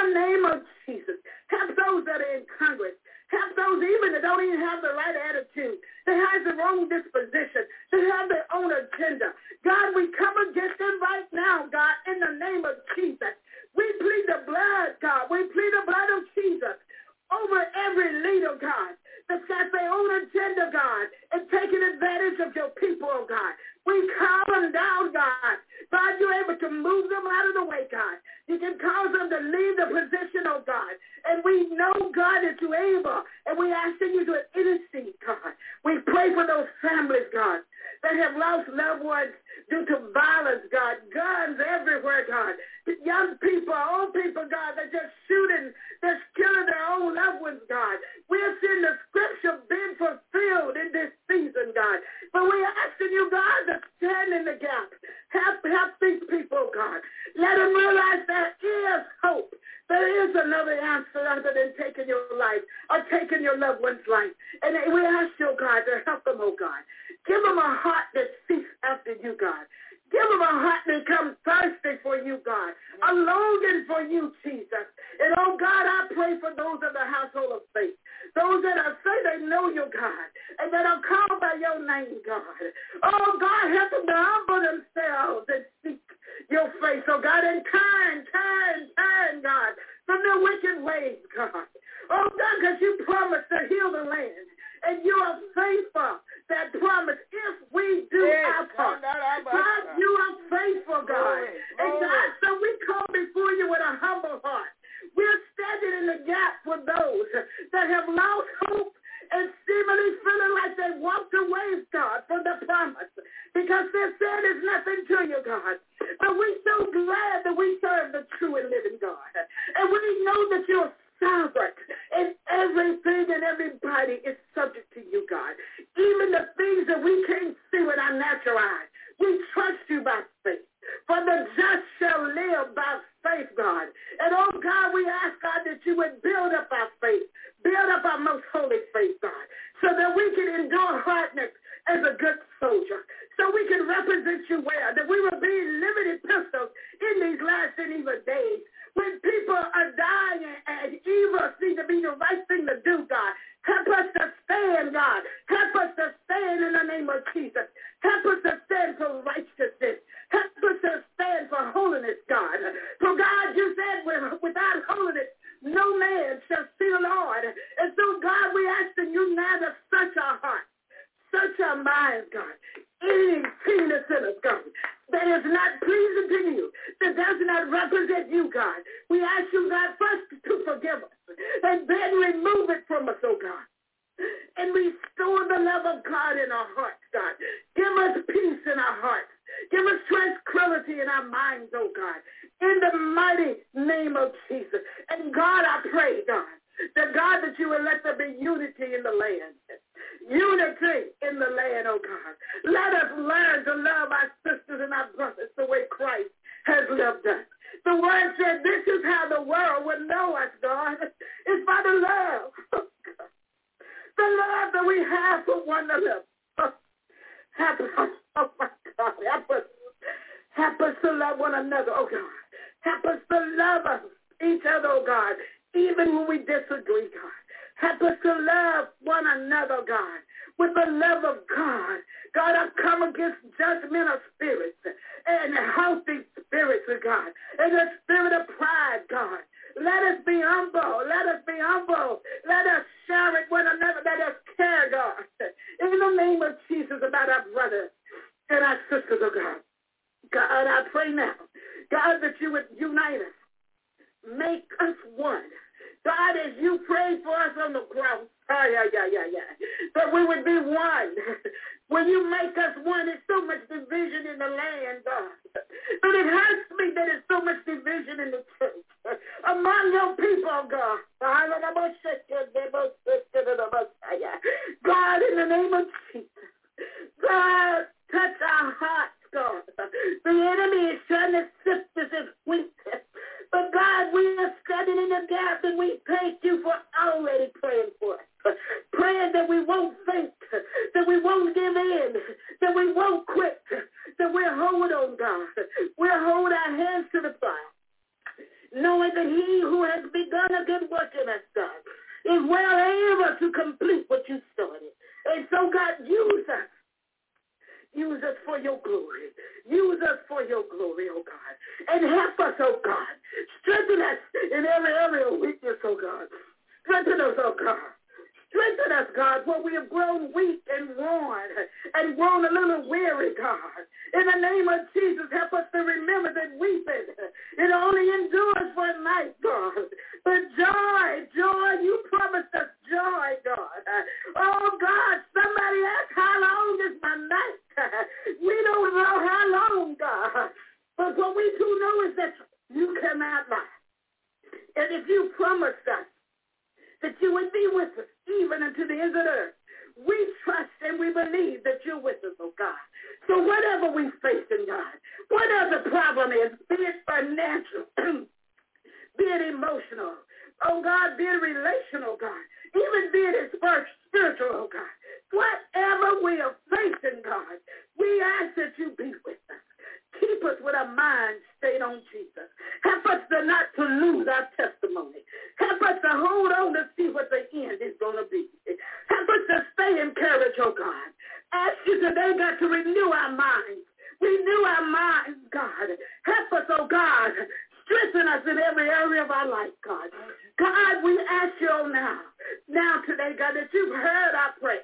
name of Jesus. Help those that are in Congress. Help those even that don't even have the right attitude, that has the wrong disposition, that have their own agenda. God, we come against them right now, God, in the name of Jesus. We plead the blood, God. We plead the blood of Jesus over every leader, God, that's got their own agenda, God, and taking advantage of your people, oh God. We call them down, God. God, you're able to move them out of the way, God. You can cause them to leave the position, oh God. And we know, God, that you're able, and we asking you to intercede, God. We pray for those families, God, that have lost loved ones due to violence, God, guns everywhere, God. Young people, old people, God, they're just shooting, they're killing their own loved ones, God. We're seeing the scripture being fulfilled in this season, God. But we're asking you, God, to stand in the gap. Help, help these people, God. Let them realize there is hope. There is another answer other than taking your life or taking your loved one's life. And we ask you, God, to help them, oh God. Give them a heart that seeks after you, God. Give them a heart that comes thirsty for you, God. A longing for you, Jesus. And, oh, God, I pray for those of the household of faith. Those that are say they know you, God, and that are called by your name, God. Oh, God, help them to humble themselves and seek your face. Oh, God, and turn, turn, turn, God, from their wicked ways, God. Oh, God, because you promised to heal the land. And you are faithful, that promise, if we do yes, our part. God, you are faithful, God. Glory, and God, so we come before you with a humble heart. We're standing in the gap for those that have lost hope and seemingly feeling like they walked away, God, from the promise. Because they're saying there's nothing to you, God. But we're so glad that we serve the true and living God. And we know that you're sovereign, and everything and everybody is subject to you, God. Even the things that we can't see with our natural eyes, we trust you by faith. For the just shall live by faith, God. And, oh, God, we ask, God, that you would build up our faith, build up our most holy faith, God, so that we can endure hardness as a good soldier, so we can represent you well, that we will be living epistles in these last and evil days. When people are dying and evil seems to be the right thing to do, God, help us to stand, God. Help us to stand in the name of Jesus. Help us to stand for righteousness. Help us to stand for holiness, God. For God, you said without holiness, no man shall see the Lord. And so, God, we ask that you now to search our hearts, search our minds, God. Anything that's in us, God, that is not pleasing to you, that does not represent you, God. We ask you, God, first to forgive us, and then remove it from us, oh God. And restore the love of God in our hearts, God. Give us peace in our hearts. Give us tranquility in our minds, oh God. In the mighty name of Jesus. And God, I pray, God, that God, that you will let there be unity in the land. Unity in the land, oh God. Let us learn to love our sisters and our brothers the way Christ has loved us. The word said this is how the world will know us, God. It's by the love. The love that we have for one another. Help us, oh my God. Help us. Help us to love one another, oh God. Help us to love us, each other, oh God, even when we disagree, God. Help us to love one another, God, with the love of God. God, I come against judgmental spirits and healthy spirits, God, and the spirit of pride, God. Let us be humble. Let us be humble. Let us share it one another. Let us care, God, in the name of Jesus, about our brothers and our sisters, oh God. God, I pray now, God, that you would unite us. Make us one. God, as you prayed for us on the cross, oh, yeah, yeah, yeah, yeah, that we would be one. When you make us one, there's so much division in the land, God. But it hurts me that there's so much division in the church. Among your people, God. God, in the name of Jesus. God, touch our hearts, God. The enemy is trying to sift us as wheat. But God, we are standing in the gap, and we thank you for already praying for us. Praying that we won't faint, that we won't give in, that we won't quit, that we'll hold on, God. We'll hold our hands to the plow. knowing that he who has begun a good work in us, God, is well able to complete what you started. And so, God, use us. Use us for your glory. Use us for your glory, oh God. And help us, oh God. Strengthen us in every area of weakness, oh God. Strengthen us, oh God. Strengthen us, God, where we have grown weak and worn and grown a little weary, God. In the name of Jesus, help us to remember that weeping, it only endures for a night, God. But joy, joy, you promised us joy, God. Oh, God, somebody asked, how long is my night? We don't know how long, God. But what we do know is that you cannot lie. And if you promised us that you would be with us even unto the ends of the earth, we trust and we believe that you're with us, oh God. So whatever we face in God, whatever the problem is, be it financial, be it emotional, oh God, be it relational, God, even be it spiritual, oh God, whatever we are facing, God, we ask that you be with us. Keep us with our minds stayed on Jesus. Help us to not to lose our testimony. Help us to hold on to see what the end is going to be. Help us to stay encouraged, oh God. Ask you today, God, to renew our minds. Renew our minds, God. Help us, oh God. Strengthen us in every area of our life, God. God, we ask you now, now today, God, that you've heard our prayer.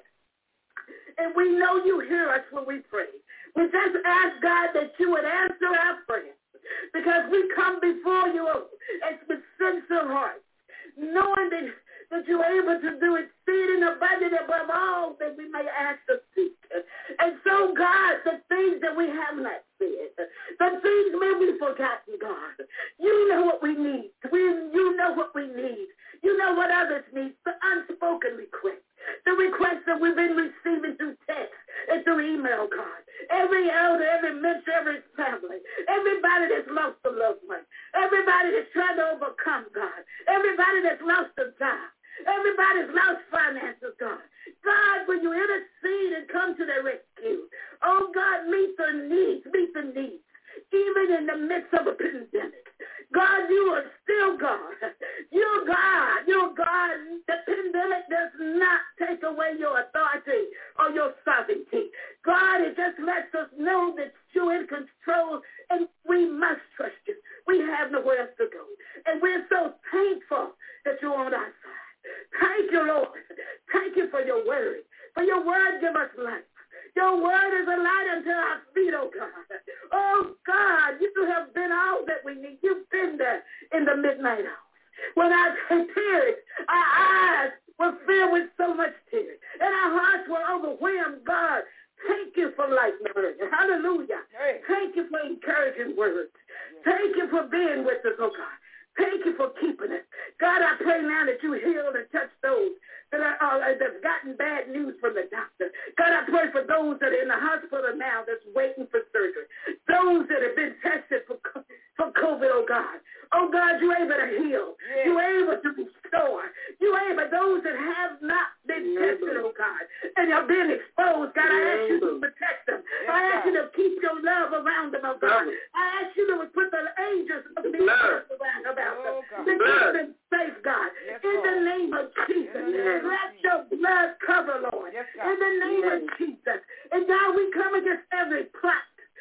And we know you hear us when we pray. We just ask, God, that you would answer our prayers because we come before you as with sincere hearts, knowing that, that you're able to do exceeding abundant above all that we may ask or seek. And so, God, the things that we have not said, the things may be forgotten, God, you know what we need. We, you know what we need. You know what others need, the unspoken requests. The requests that we've been receiving through text and through email, God. Every elder, every minister, every family, everybody that's lost a loved one, everybody that's trying to overcome, God, everybody that's lost a job, everybody's lost finances, God. God, will you intercede and come to their rescue? Oh, God, meet their needs, meet the needs, even in the midst of a pandemic. God, you are still God. You're God. You're God. The pandemic does not take away your authority or your sovereignty. God, it just lets us know that you're in control and we must trust you. We have nowhere else to go. And we're so thankful that you're on our side. Thank you, Lord. Thank you for your word. For your word give us life. Your word is a light unto our feet, oh God. Oh God, you have been all that we need. You've been there in the midnight hour. When our tears, our eyes were filled with so much tears, and our hearts were overwhelmed, God, thank you for life, word. Hallelujah. Hey. Thank you for encouraging words. Thank you for being with us, oh God. Thank you for keeping us. God, I pray now that you heal and touch those that are uh, that's gotten bad news from the doctor. God, I pray for those that are in the hospital now that's waiting for surgery. Those that have been tested for for COVID, oh God. Oh God, you're able to heal. Yeah. You're able to restore. You're able, those that have not been yeah. tested, oh God, and have been exposed, God, yeah. I ask you to protect them. Yeah. I ask you to keep your love around them, oh God. Yeah. I ask you to put the angels of the earth around about them. Oh, to keep them safe, God. Yes, in the name of Jesus. Yes. Let your blood cover, Lord. Yes, in the name yes. of Jesus. And God, we come against every plot,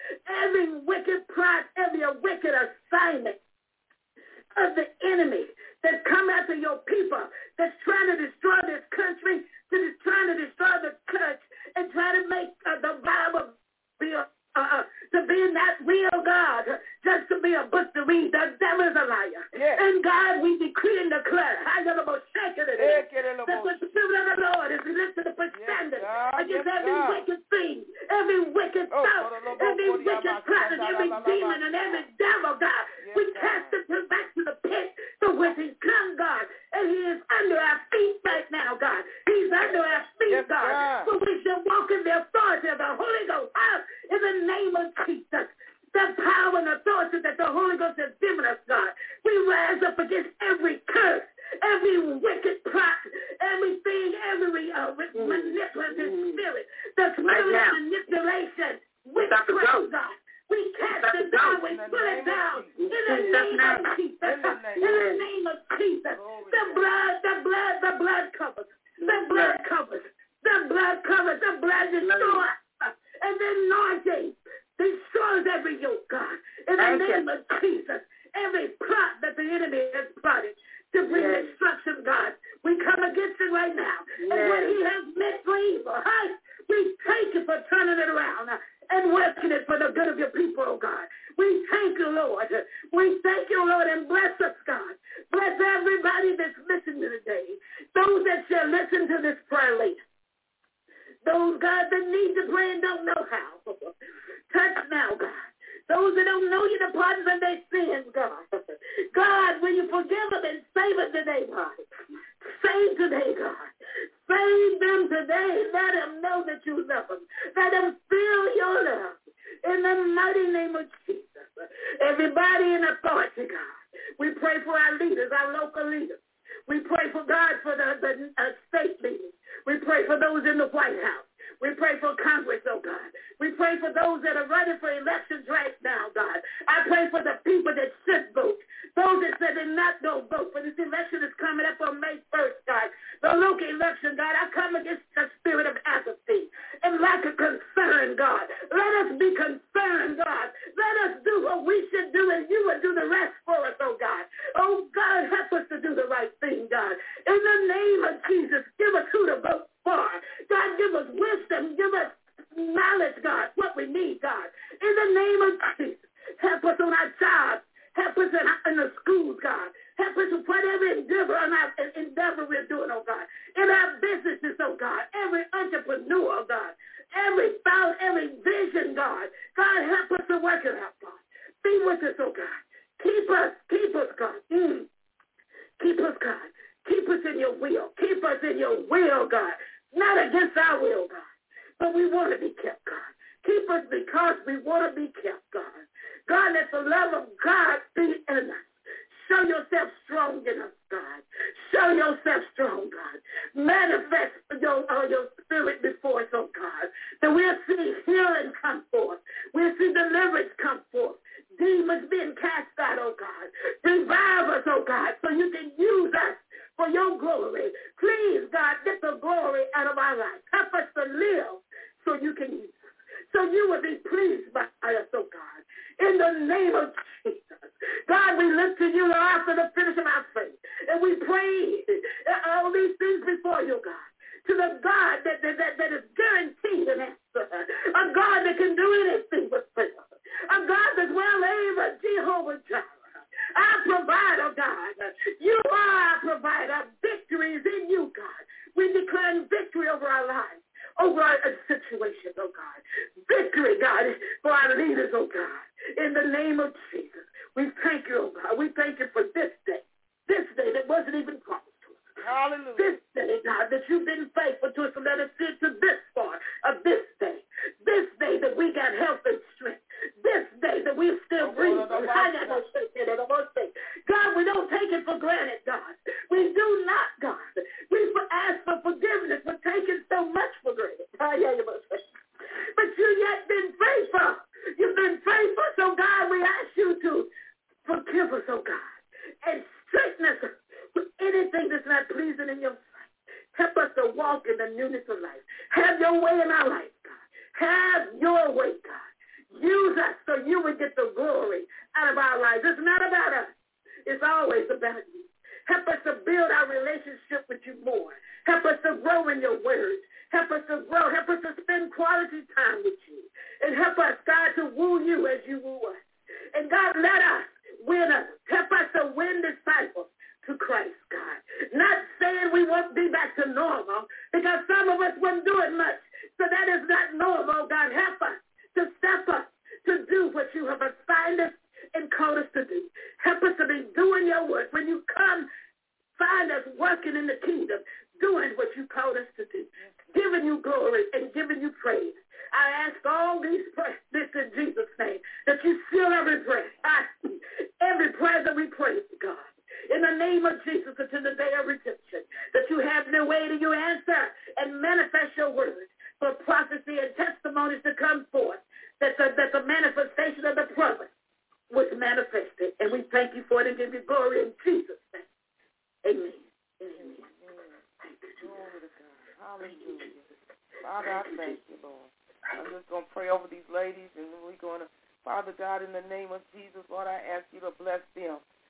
every wicked plot, every wicked assignment of the enemy that's come after your people, that's trying to destroy this country, that is trying to destroy the church, and try to make uh, the Bible be a, uh, to be not real, God, just to be a book to read. The devil is a liar. Yes. And God, we decree and declare that the Spirit of the Lord is lifted up a standard against yes, every God. wicked thing, every wicked oh, thought, every wicked plot, and every demon and every devil, God. Yes, we cast him back to the pit from which he's come, God. And he is under our feet right now, God. He's under our feet, yes, God. God. So we shall walk in the authority of the Holy Ghost. Out in the name of Jesus. The power and authority that the Holy Ghost has given us, God. We rise up against every curse, every wicked plot, everything, every uh, mm. manipulative mm. spirit, the spirit right of manipulation, witchcraft, God. We cast it down, we put it down in the name of Jesus. enemy has plotted to bring yes. destruction, God. We come against it right now. Yes. And what he has meant for evil, right? We thank you for turning it around and working it for the good of your people, oh God. We thank you, Lord. We thank you, Lord, and bless us, God. Bless everybody that's listening today. Those that shall listen to this prayer later. Those, God, that need to pray and don't know how. Touch now, God. Those that don't know you, the pardons of their sins, God. God, will you forgive them and save them today, God. Save today, God. Save them today. Let them know that you love them. Let them feel your love. In the mighty name of Jesus. Everybody in authority, God. We pray for our leaders, our local leaders. We pray for God for the, the uh, state leaders. We pray for those in the White House. We pray for Congress, oh God. We pray for those that are running for elections right now, God. I pray for the people that should vote. Those that said they're not going to vote, for this election is coming up on May first, God. The local election, God, I come against the spirit of apathy and lack of concern, God. Let us be concerned, God. Let us do what we should do, and you will do the rest for us, oh God. Oh God, help us to do the right thing, God. In the name of Jesus, give us who to vote for. God, give us wisdom. Give us knowledge, God, what we need, God. In the name of Jesus, help us on our jobs. Help us in, in the schools, God. Help us with whatever endeavor, and our endeavor we're doing, oh God. In our businesses, oh God. Every entrepreneur, oh God. Every thought, every vision, God. God, help us to work it out, God. Be with us, oh God. Keep us, keep us, God. Mm. Keep us, God. Keep us in your will. Keep us in your will, God. Not against our will, God. But we want to be kept, God. Keep us because we want to be kept, God. God, let the love of God be in us. Show yourself strong in us, God. Show yourself strong, God. Manifest your, uh, your spirit before us, oh God. That we'll see healing come forth. We'll see deliverance come forth. Demons being cast out, oh God. Revive us, oh God, so you can use us for your glory. Please, God, get the glory out of our lives. Help us to live so you can use us. So you will be pleased by us, oh God. In the name of Jesus. God, we look to you after the finish of our faith. And we pray all these things before you, God. To the God that, that, that, that is guaranteed an answer. A God that can do anything but fail. A God that's well able, Jehovah Jireh. Our provider, God. You are our provider. Victory is in you, God. We declare victory over our lives, over our situations, oh God. Victory, God, for our leaders, oh God. In the name of Jesus, we thank you, oh God. We thank you for this day. This day that wasn't even promised to us. Hallelujah. This day, God, that you've been faithful to us and let us see to this part of this day. This day that we got health and strength. This day that we're still breathing. God, we don't take it for granted, God. We do not, God. We ask for forgiveness for taking so much for granted. But you yet been faithful. You've been faithful, so God, we ask you to forgive us, oh God, and straighten us with anything that's not pleasing in your sight. Help us to walk in the newness of life. Have your way in our life, God. Have your way, God. Use us so you would get the glory out of our lives. It's not about us. It's always about you. Help us to build our relationship with you more. Help us to grow in your words. Help us to grow. Help us to spend quality time with you. And help us, God, to woo you as you woo us. And God, let us win us. Help us to win disciples to Christ, God. Not saying we won't be back to normal, because some of us weren't doing much. So that is not normal, God. Help us to step up, to do what you have assigned us and called us to do. Help us to be doing your work. When you come, find us working in the kingdom, doing what you called us to do, giving you glory and giving you praise. I ask all these prayers in Jesus' name, that you seal every prayer, every prayer that we pray, God. In the name of Jesus, until the day of redemption, that you have no way to you answer and manifest your word for prophecy and testimonies to come forth, that the, that the manifestation of the promise was manifested. And we thank you for it and give you glory in Jesus' name. Amen. Amen. Thank you, glory to God. Hallelujah. Father, I thank you, Lord. I'm just going to pray over these ladies, and we're going to, Father God, in the name of Jesus, Lord, I ask you to bless them.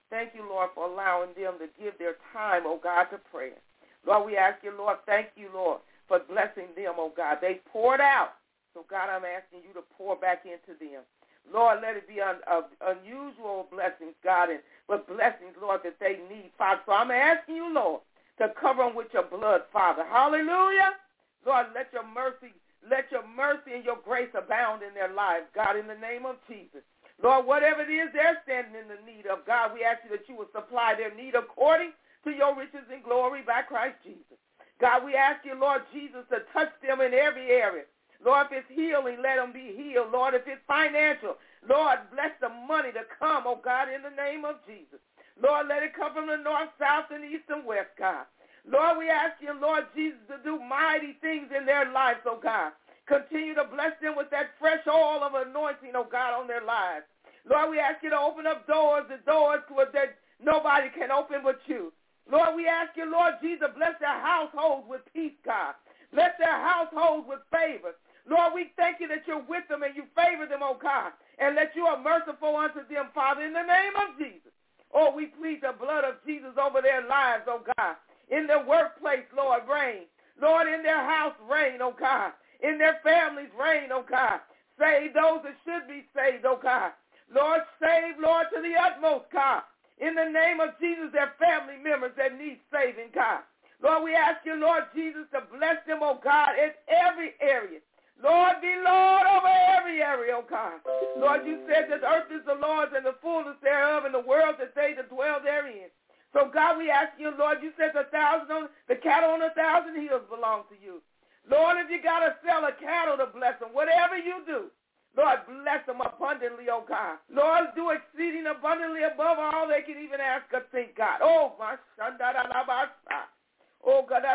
Thank you, Lord, for allowing them to give their time, oh God, to prayer. Lord, we ask you, Lord, thank you, Lord, for blessing them, oh God. They poured out. So, God, I'm asking you to pour back into them. Lord, let it be un, uh, unusual blessings, God, and but blessings, Lord, that they need, Father. So I'm asking you, Lord, to cover them with your blood, Father. Hallelujah. Lord, let your mercy, let your mercy and your grace abound in their lives, God, in the name of Jesus. Lord, whatever it is they're standing in the need of, God, we ask you that you will supply their need according to your riches and glory by Christ Jesus. God, we ask you, Lord Jesus, to touch them in every area. Lord, if it's healing, let them be healed. Lord, if it's financial, Lord, bless the money to come, oh God, in the name of Jesus. Lord, let it come from the north, south, and east, and west, God. Lord, we ask you, Lord Jesus, to do mighty things in their lives, oh God. Continue to bless them with that fresh oil of anointing, oh God, on their lives. Lord, we ask you to open up doors, the doors that nobody can open but you. Lord, we ask you, Lord Jesus, bless their households with peace, God. Bless their households with favor. Lord, we thank you that you're with them and you favor them, oh God, and that you are merciful unto them, Father, in the name of Jesus. Oh, we plead the blood of Jesus over their lives, oh God. In their workplace, Lord, reign. Lord, in their house, reign, oh God. In their families, reign, oh God. Save those that should be saved, oh God. Lord, save, Lord, to the utmost, God. In the name of Jesus, their family members that need saving, God. Lord, we ask you, Lord Jesus, to bless them, oh God, in every area. Lord, be Lord over every area, oh God. Lord, you said that the earth is the Lord's and the fullness thereof, and the world that they that dwell therein. So, God, we ask you, Lord, you said the thousand on, the cattle on a thousand hills belong to you. Lord, if you got to sell a cattle to bless them, whatever you do, Lord, bless them abundantly, oh God. Lord, do exceeding abundantly above all they can even ask or think, God. Oh, my shandadalabasa. Oh, God,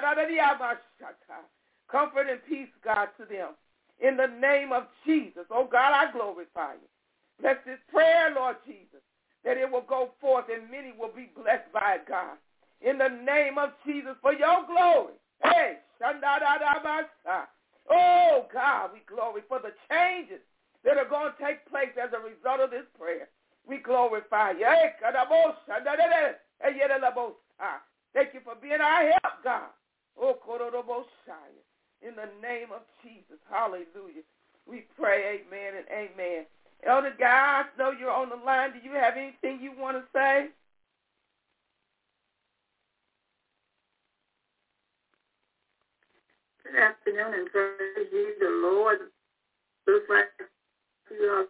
comfort and peace, God, to them. In the name of Jesus, oh God, I glorify you. Bless this prayer, Lord Jesus, that it will go forth and many will be blessed by it, God. In the name of Jesus, for your glory. Hey, oh God, we glory for the changes that are going to take place as a result of this prayer. We glorify you. Thank you for being our help, God. Oh, in the name of Jesus. Hallelujah. We pray amen and amen. Elder Guy, I know you're on the line. Do you have anything you want to say? Good afternoon and praise you, the Lord. Looks like you are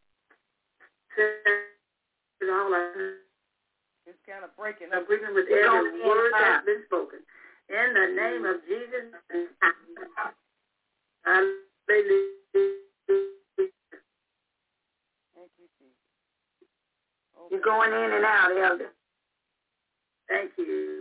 said all I It's kind of breaking I'm up. breathing with every word that's been spoken. In the name of Jesus, hallelujah. Thank you, Jesus. Okay. You're going in and out, Elder. Thank you.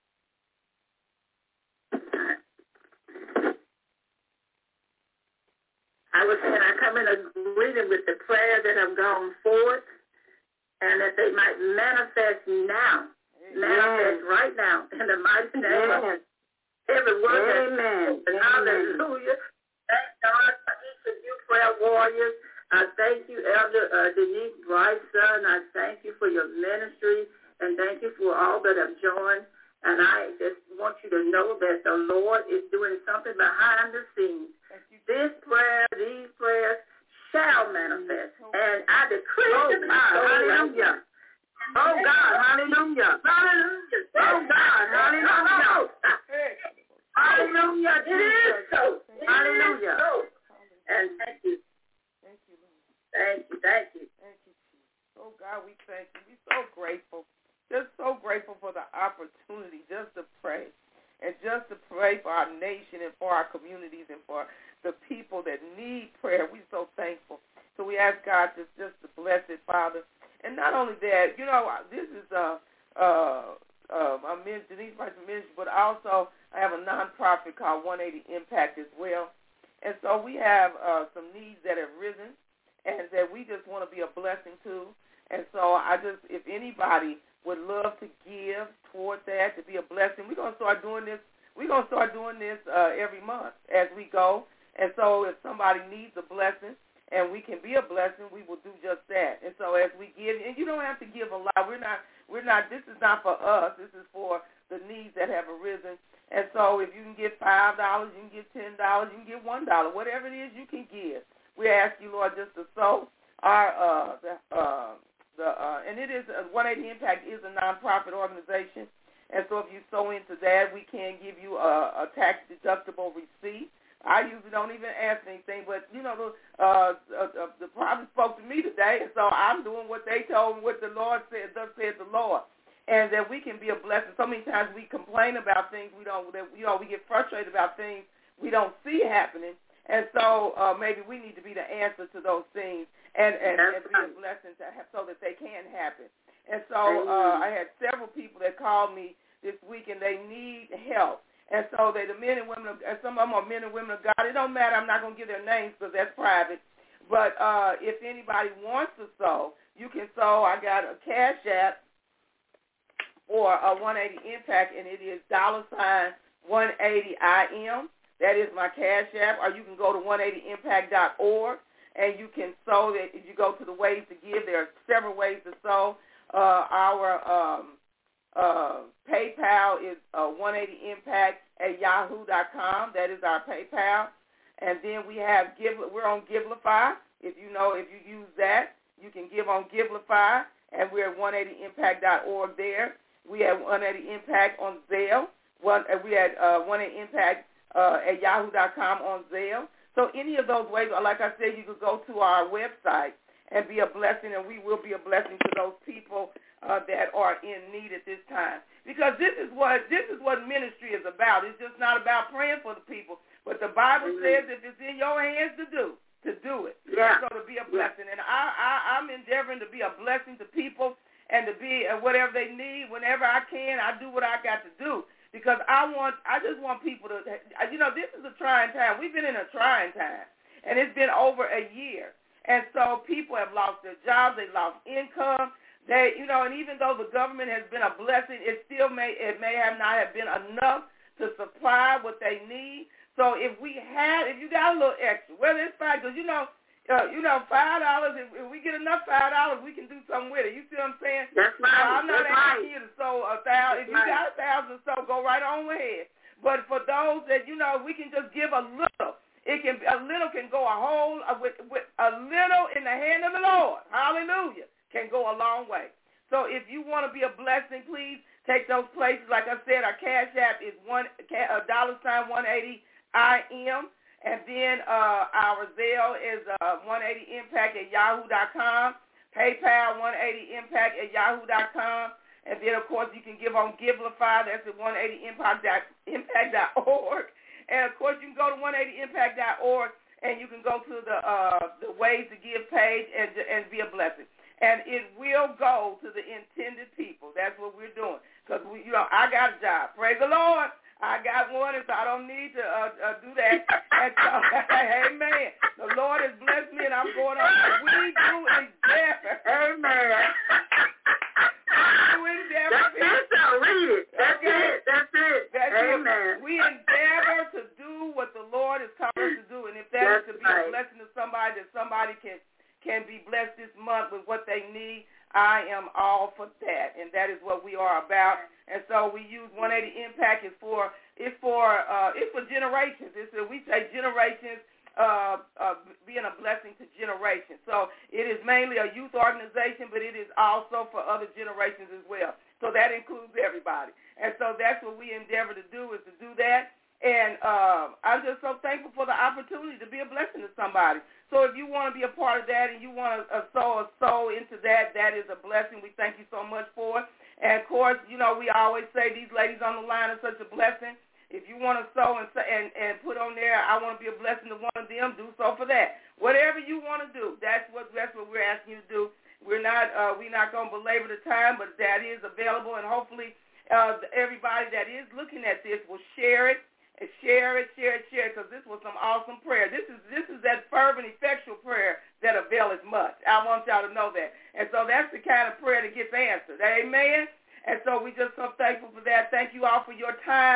I was saying I come in agreement with the prayer that have gone forth, and that they might manifest now. Manifest right now in the mighty name of every word. Amen. Hallelujah. Thank God for each of you prayer warriors. I thank you, Elder uh, Denise Bryson. I thank you for your ministry, and thank you for all that have joined. And I just want you to know that the Lord is doing something behind the scenes. This prayer, these prayers shall manifest. And I decree oh, it. Hallelujah. Oh, God. Hallelujah. Hallelujah. Oh, God. Hallelujah. Hallelujah. It is so. Hallelujah. And thank you. Thank you, Lord. Thank you. Thank you. Thank you, Jesus. Oh, God, we thank you. We're so grateful. Just so grateful for the opportunity just to pray and just to pray for our nation and for our communities and for the people that need prayer. We're so thankful. So we ask God just, just to bless it, Father. And not only that, you know, this is uh, uh, uh, my ministry, Denise Bryson Ministry, but also I have a nonprofit called one eighty Impact as well. And so we have uh, some needs that have risen and that we just want to be a blessing to. And so I just, if anybody would love to give toward that, to be a blessing, we're going to start doing this. We're going to start doing this uh, every month as we go. And so if somebody needs a blessing and we can be a blessing, we will do just that. And so as we give, and you don't have to give a lot. We're not, we're not, this is not for us. This is for the needs that have arisen. And so if you can give five dollars, you can give ten dollars, you can give one dollar, whatever it is you can give. We ask you, Lord, just to sow our, uh, the, uh, the, uh, and it is, uh, one eighty Impact is a nonprofit organization. And so if you sow into that, we can give you a, a tax-deductible receipt. I usually don't even ask anything, but, you know, the, uh, uh, the prophet spoke to me today, and so I'm doing what they told me, what the Lord said, thus said the Lord, and that we can be a blessing. So many times we complain about things we don't, that, you know, we get frustrated about things we don't see happening, and so uh, maybe we need to be the answer to those things and, and, and be a blessing to have, so that they can happen. And so uh, I had several people that called me this week, and they need help. And so they, the men and women, of, and some of them are men and women of God. It don't matter. I'm not going to give their names because that's private. But uh, if anybody wants to sow, you can sow. I got a Cash App for a one eighty Impact, and it is dollar sign one eighty I M. That is my Cash App. Or you can go to one eighty impact dot org, and you can sow. That if you go to the ways to give, there are several ways to sow. Uh, our um, Uh, PayPal is uh, one eighty impact at yahoo dot com. That is our PayPal. And then we have Give. We're on Givelify. If you know, if you use that, you can give on Givelify, and we're at one eighty impact dot org there. We have one eighty Impact on Zelle. One, we had uh, one eighty impact uh, at yahoo dot com on Zelle. So any of those ways, like I said, you could go to our website and be a blessing, and we will be a blessing to those people Uh, that are in need at this time, because this is what this is what ministry is about. It's just not about praying for the people, but the Bible mm-hmm. says if it's in your hands to do, to do it. Yeah. So to be a blessing, and I, I I'm endeavoring to be a blessing to people and to be uh, whatever they need, whenever I can. I do what I got to do because I want I just want people to, you know, this is a trying time. We've been in a trying time, and it's been over a year, and so people have lost their jobs, they lost income. They, you know, and even though the government has been a blessing, it still may it may have not have been enough to supply what they need. So if we had, if you got a little extra, whether it's five, because you know, uh, you know, five dollars. If, if we get enough five dollars, we can do something with it. You see what I'm saying? That's right. So I'm not That's asking right. you to sow a thousand. If you right. got a thousand, so go right on ahead. But for those that you know, we can just give a little. It can a little can go a whole uh, with, with a little in the hand of the Lord. Hallelujah. Can go a long way. So if you want to be a blessing, please take those places. Like I said, our Cash App is one uh, dollar sign one eighty I M, and then uh, our Zelle is uh, one eighty impact at yahoo dot com, PayPal one eighty impact at yahoo dot com, and then of course you can give on Givelify. That's at one eighty impact dot org, and of course you can go to one eighty impact dot org and you can go to the uh, the ways to give page and and be a blessing. And it will go to the intended people. That's what we're doing. Because, we, you know, I got a job. Praise the Lord. I got one, and so I don't need to uh, uh, do that. And so, amen. The Lord has blessed me, and I'm going on. We do endeavor. Amen. We endeavor. That's it, so read it. That's okay. it. That's it. That's Amen. It. We endeavor to do what the Lord has called us to do. And if that That's is to be right. a blessing to somebody, that somebody can can be blessed this month with what they need, I am all for that, and that is what we are about. And so we use one eighty Impact is for it's for uh, it's for generations. It's a, we say generations uh, uh, being a blessing to generations. So it is mainly a youth organization, but it is also for other generations as well. So that includes everybody. And so that's what we endeavor to do is to do that. And uh, I'm just so thankful for the opportunity to be a blessing to somebody. So if you want to be a part of that and you want to uh, sow a soul into that, that is a blessing. We thank you so much for it. And, of course, you know, we always say these ladies on the line are such a blessing. If you want to sow and, and, and put on there, I want to be a blessing to one of them, do so for that. Whatever you want to do, that's what that's what we're asking you to do. We're not uh, we're not going to belabor the time, but that is available, and hopefully uh, everybody that is looking at this will share it. And share it, share it, share it, because this was some awesome prayer. This is this is that fervent, effectual prayer that availeth much. I want y'all to know that. And so that's the kind of prayer that gets answered. Amen? And so we're just so thankful for that. Thank you all for your time.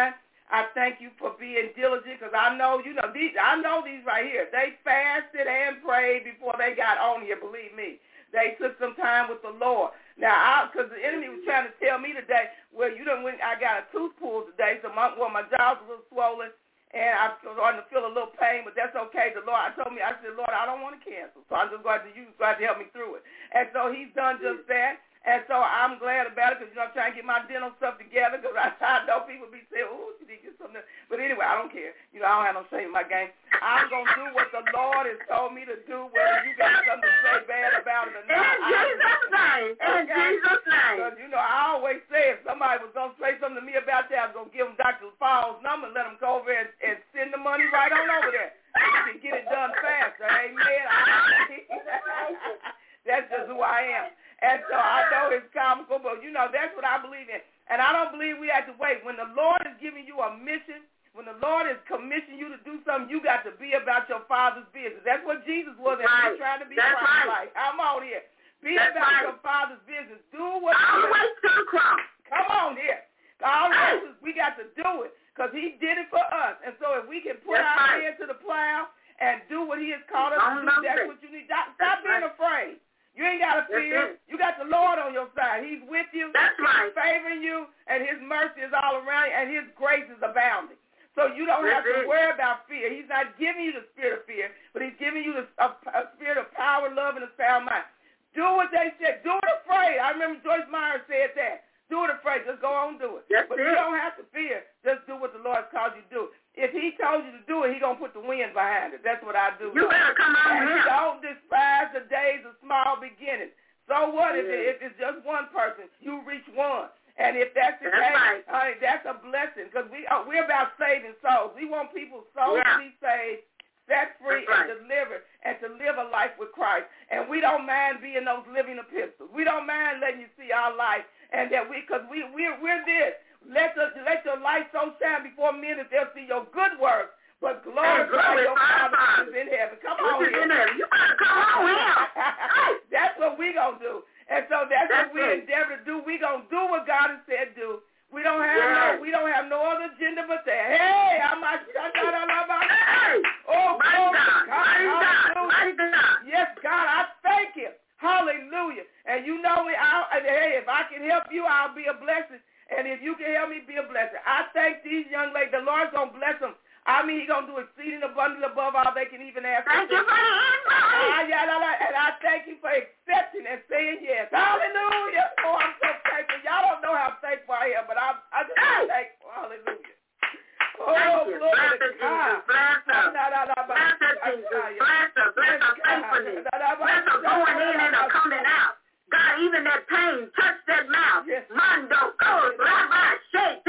I thank you for being diligent because I know, you know, these, I know these right here. They fasted and prayed before they got on here, believe me. They took some time with the Lord. Now, because the enemy was trying to tell me today, well, you know, when I got a tooth pulled today, so my, well, my jaw's a little swollen, and I'm starting to feel a little pain, but that's okay. The Lord, I told me, I said, Lord, I don't want to cancel, so I'm just going to use God to help me through it. And so he's done just that. And so I'm glad about it because, you know, I'm trying to get my dental stuff together because I, I know people be saying, oh, you need to get something. But anyway, I don't care. You know, I don't have no shame in my game. I'm going to do what the Lord has told me to do, whether you got something to say bad about it or not. In Jesus' name. In Jesus' name. Because, you know, I always say if somebody was going to say something to me about that, I was going to give them Doctor Fall's number and let them go over and, and send the money right on over there. So you can get it done faster. Amen. That's just who I am. And so I know it's comical, but, you know, that's what I believe in. And I don't believe we have to wait. When the Lord is giving you a mission, when the Lord is commissioning you to do something, you got to be about your Father's business. That's what Jesus was. And right. He's trying to be That's Christ-like. Right. I'm on here. Be That's about right. your Father's business. Do what all the way to the cross. Come on here. All right. We got to do it because he did it for us. And so if we can put That's our right. hand to the plow and do what he has called us to do, that's what you need. Stop, stop being right. afraid. You ain't got to fear. You got the Lord on your side. He's with you. That's He's right. favoring you, and his mercy is all around you, and his grace is abounding. So you don't That's have to it. worry about fear. He's not giving you the spirit of fear, but he's giving you the, a, a spirit of power, love, and a sound mind. Do what they said. Do it afraid. I remember Joyce Meyer said that. Do it afraid. Just go on and do it. That's but it. you don't have to fear. Just do what the Lord called you to do. If he told you to do it, he's going to put the wind behind it. That's what I do. You better come on and here. Don't despise the days of small beginnings. So what if, yeah. it, if it's just one person? You reach one. And if that's the that's case, right. honey, that's a blessing because we, uh, we're about saving souls. We want people's souls yeah. to be saved, set free, that's right. and delivered, and to live a life with Christ. And we don't mind being those living epistles. We don't mind letting you see our life, and that we, because we, we're, we're this. Let, the, let your light so shine before men that they'll see your good works, but glorify your Father who is in heaven. Come on here. In heaven. You better come on here. That's what we're going to do. And so that's, that's what we it. endeavor to do. We're going to do what God has said do. We don't have yes. no we don't have no other agenda but that. Hey, I'm a hey, oh, mighty oh God, God, mighty God, mighty God. Yes, God, I thank you. Hallelujah. And you know me, I'll, hey, if I can help you, I'll be a blessing. And if you can help me, be a blessing. I thank these young ladies. The Lord's going to bless them. I mean, he's going to do exceeding abundantly above all they can even ask. Thank you for the invite. And I thank you for accepting and saying yes. Hallelujah. Oh, I'm so thankful. Y'all don't know how thankful I am, but I'm, I'm just hey. thankful. Hallelujah. Oh, thank you. glory bless to God. Bless her. Bless her, Jesus. Bless her. Bless her faithfulness. Bless her going in and her coming out. God, even that pain, touch that mouth. Yes. Mando, oh, rabbi, shake,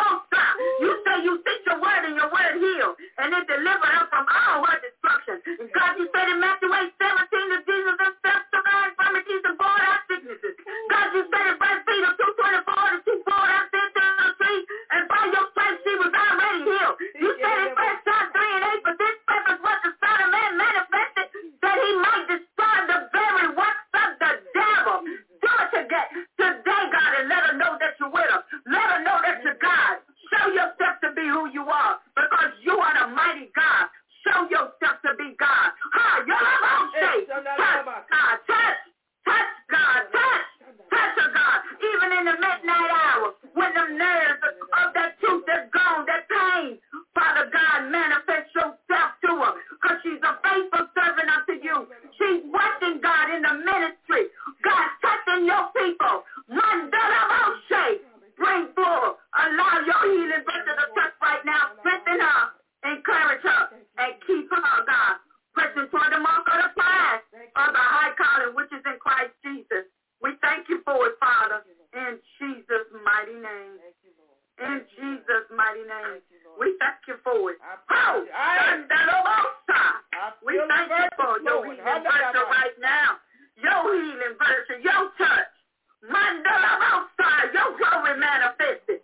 you say you speak your word and your word heal, and it deliver her from all her destruction. God, you said in Matthew eight seventeen that Jesus himself took our infirmities and bore our sicknesses. God, you said in First Peter two twenty-four that you poured out sin to the tree, and by your stripes she was already healed. You said in First John three and eight, for this purpose was the Son of Man manifested, that he might destroy the very works of the devil. Do it today, today, God, and let her know that you're with her. Let her know that you're God. Show yourself to be who you are, because you are the mighty God. Show yourself to be God. Ha, you're the wrong shape. Touch God, touch, touch God, touch, touch her, God. Even in the midnight hour, when the nerves of that tooth is gone, that pain, Father God, manifest yourself to her, because she's a faithful servant unto you. She's working, God, in the ministry. God, touching your people. Mandela Moshe. Bring forth, allow your healing virtue to touch right now. Strengthen her, encourage her, and keep her, God, pressing toward the mark of the prize of the high calling which is in Christ Jesus. We thank you for it, Father, in Jesus' mighty name. In Jesus' mighty name. We thank you for it. Oh, we thank you for your healing virtue right now. Your healing virtue, your touch. Mandala outside, your glory manifested.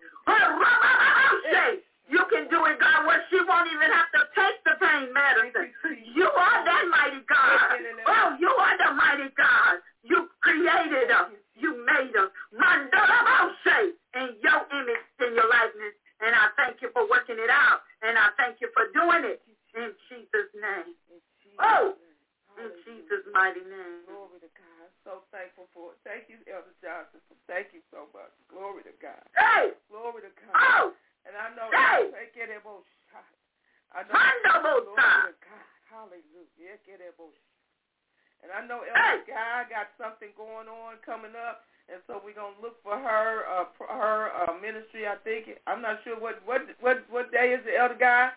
You can do it, God, where she won't even have to take the pain medicine. You are that mighty God. Oh, you are the mighty God. You created us. You made us. Mandala in your image, in your likeness. And I thank you for working working it out. And I thank you for doing it in Jesus' name. Oh, in Jesus' mighty name. Glory to God. So thankful for it. Thank you, Elder Johnson. Thank you so much. Glory to God. Hey! Glory to God. Oh! And I know hey! take it at both shots. I know glory to God. Hallelujah. Get it both. And I know Elder Guy got something going on coming up, and so we're gonna look for her uh, her uh, ministry. I think I'm not sure what what what what day is it, Elder Guy?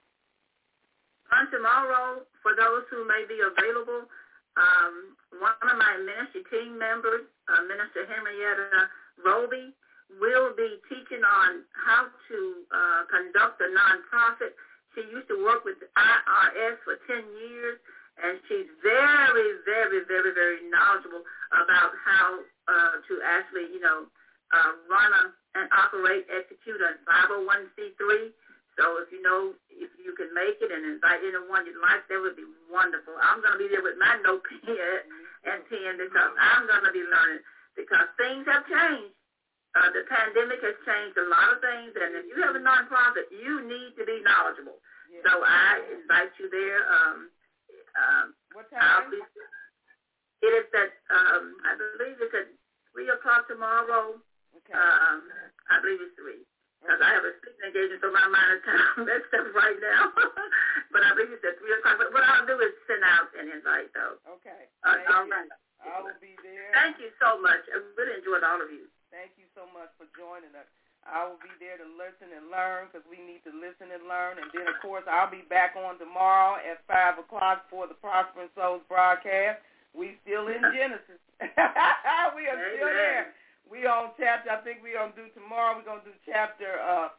On tomorrow, for those who may be available, um, one of my ministry team members, uh, Minister Henrietta Roby, will be teaching on how to uh, conduct a nonprofit. She used to work with the I R S for ten years. And she's very, very, very, very knowledgeable about how uh, to actually, you know, uh, run a, and operate, execute a five oh one c three. So if you know, if you can make it and invite anyone you'd like, that would be wonderful. I'm going to be there with my notepad and pen because I'm going to be learning because things have changed. Uh, the pandemic has changed a lot of things, and if you have a nonprofit, you need to be knowledgeable. Yeah. So I invite you there. Um, Um, what time? Be, it is at, um, I believe it's at three o'clock tomorrow. Okay. Um, I believe it's three. Because okay. I have a speaking engagement, so my mind is kind of messed up right now. But I believe it's at three o'clock. But what I'll do is send out an invite, though. Okay. Uh, all right. I will be there. Thank you so much. I really enjoyed all of you. Thank you so much for joining us. I will be there to listen and learn because we need to listen and learn. And then, of course, I'll be back on tomorrow at five o'clock for the Prospering Souls broadcast. We still in Genesis. We are Amen. still there. We on chapter, I think we're going to do tomorrow, we're going to do chapter uh,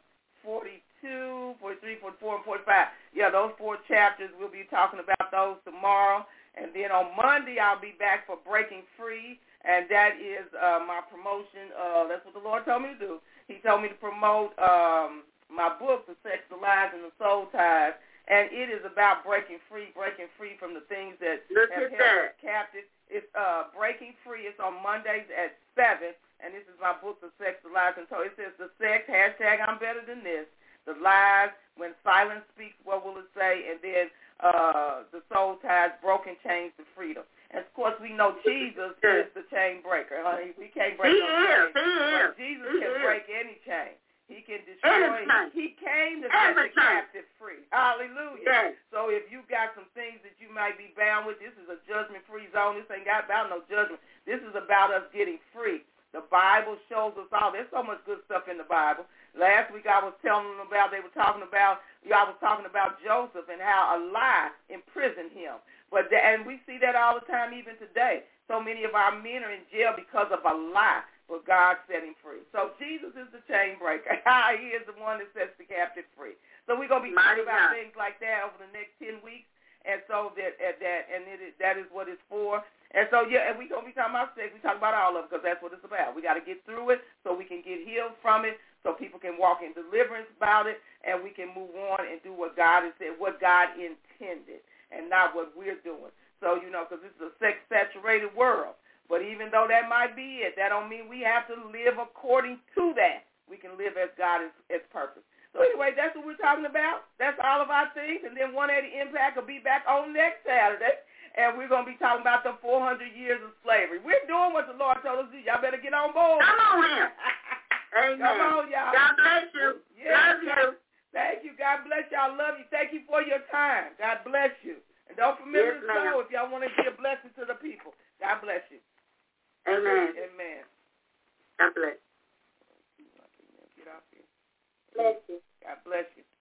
forty-two, forty-three, forty-four, and forty-five. Yeah, those four chapters, we'll be talking about those tomorrow. And then on Monday, I'll be back for Breaking Free, and that is uh, my promotion. Uh, that's what the Lord told me to do. He told me to promote um, my book, The Sex, the Lies, and the Soul Ties, and it is about breaking free, breaking free from the things that Look have at held us that. captive. It's uh, Breaking Free. It's on Mondays at seven, and this is my book, The Sex, the Lies, and so it says the sex, hashtag I'm better than this, the lies, when silence speaks, what will it say, and then uh, the soul ties, broken chains to freedom. And, of course, we know Jesus is the chain breaker. Honey. We can't break he no is, chain. He is. But Jesus he can is. break any chain. He can destroy. He came to set the captive free. Hallelujah. Yes. So if you got some things that you might be bound with, this is a judgment-free zone. This ain't got about no judgment. This is about us getting free. The Bible shows us all. There's so much good stuff in the Bible. Last week I was telling them about, they were talking about, I was talking about Joseph and how a lie imprisoned him. But the, and we see that all the time even today. So many of our men are in jail because of a lie, but God set him free. So Jesus is the chain breaker. He is the one that sets the captive free. So we're going to be talking about things like that over the next ten weeks. And so that, that and it is, that is what it's for. And so, yeah, and we're going to be talking about sex. We talk about all of it because that's what it's about. We got to get through it so we can get healed from it, so people can walk in deliverance about it, and we can move on and do what God has said, what God intended, and not what we're doing. So, you know, because this is a sex-saturated world. But even though that might be it, that don't mean we have to live according to that. We can live as God is, is purpose. So anyway, that's what we're talking about. That's all of our things. And then one eighty Impact will be back on next Saturday. And we're going to be talking about the four hundred years of slavery. We're doing what the Lord told us to do. Y'all better get on board. Come on in. Amen. Come on, y'all. God bless you. Yes, love you. Thank you. God bless y'all. Love you. Thank you for your time. God bless you. And don't forget yes, to sow if y'all want to be a blessing to the people. God bless you. Amen. Amen. God bless. Get off here. Bless you. God bless you.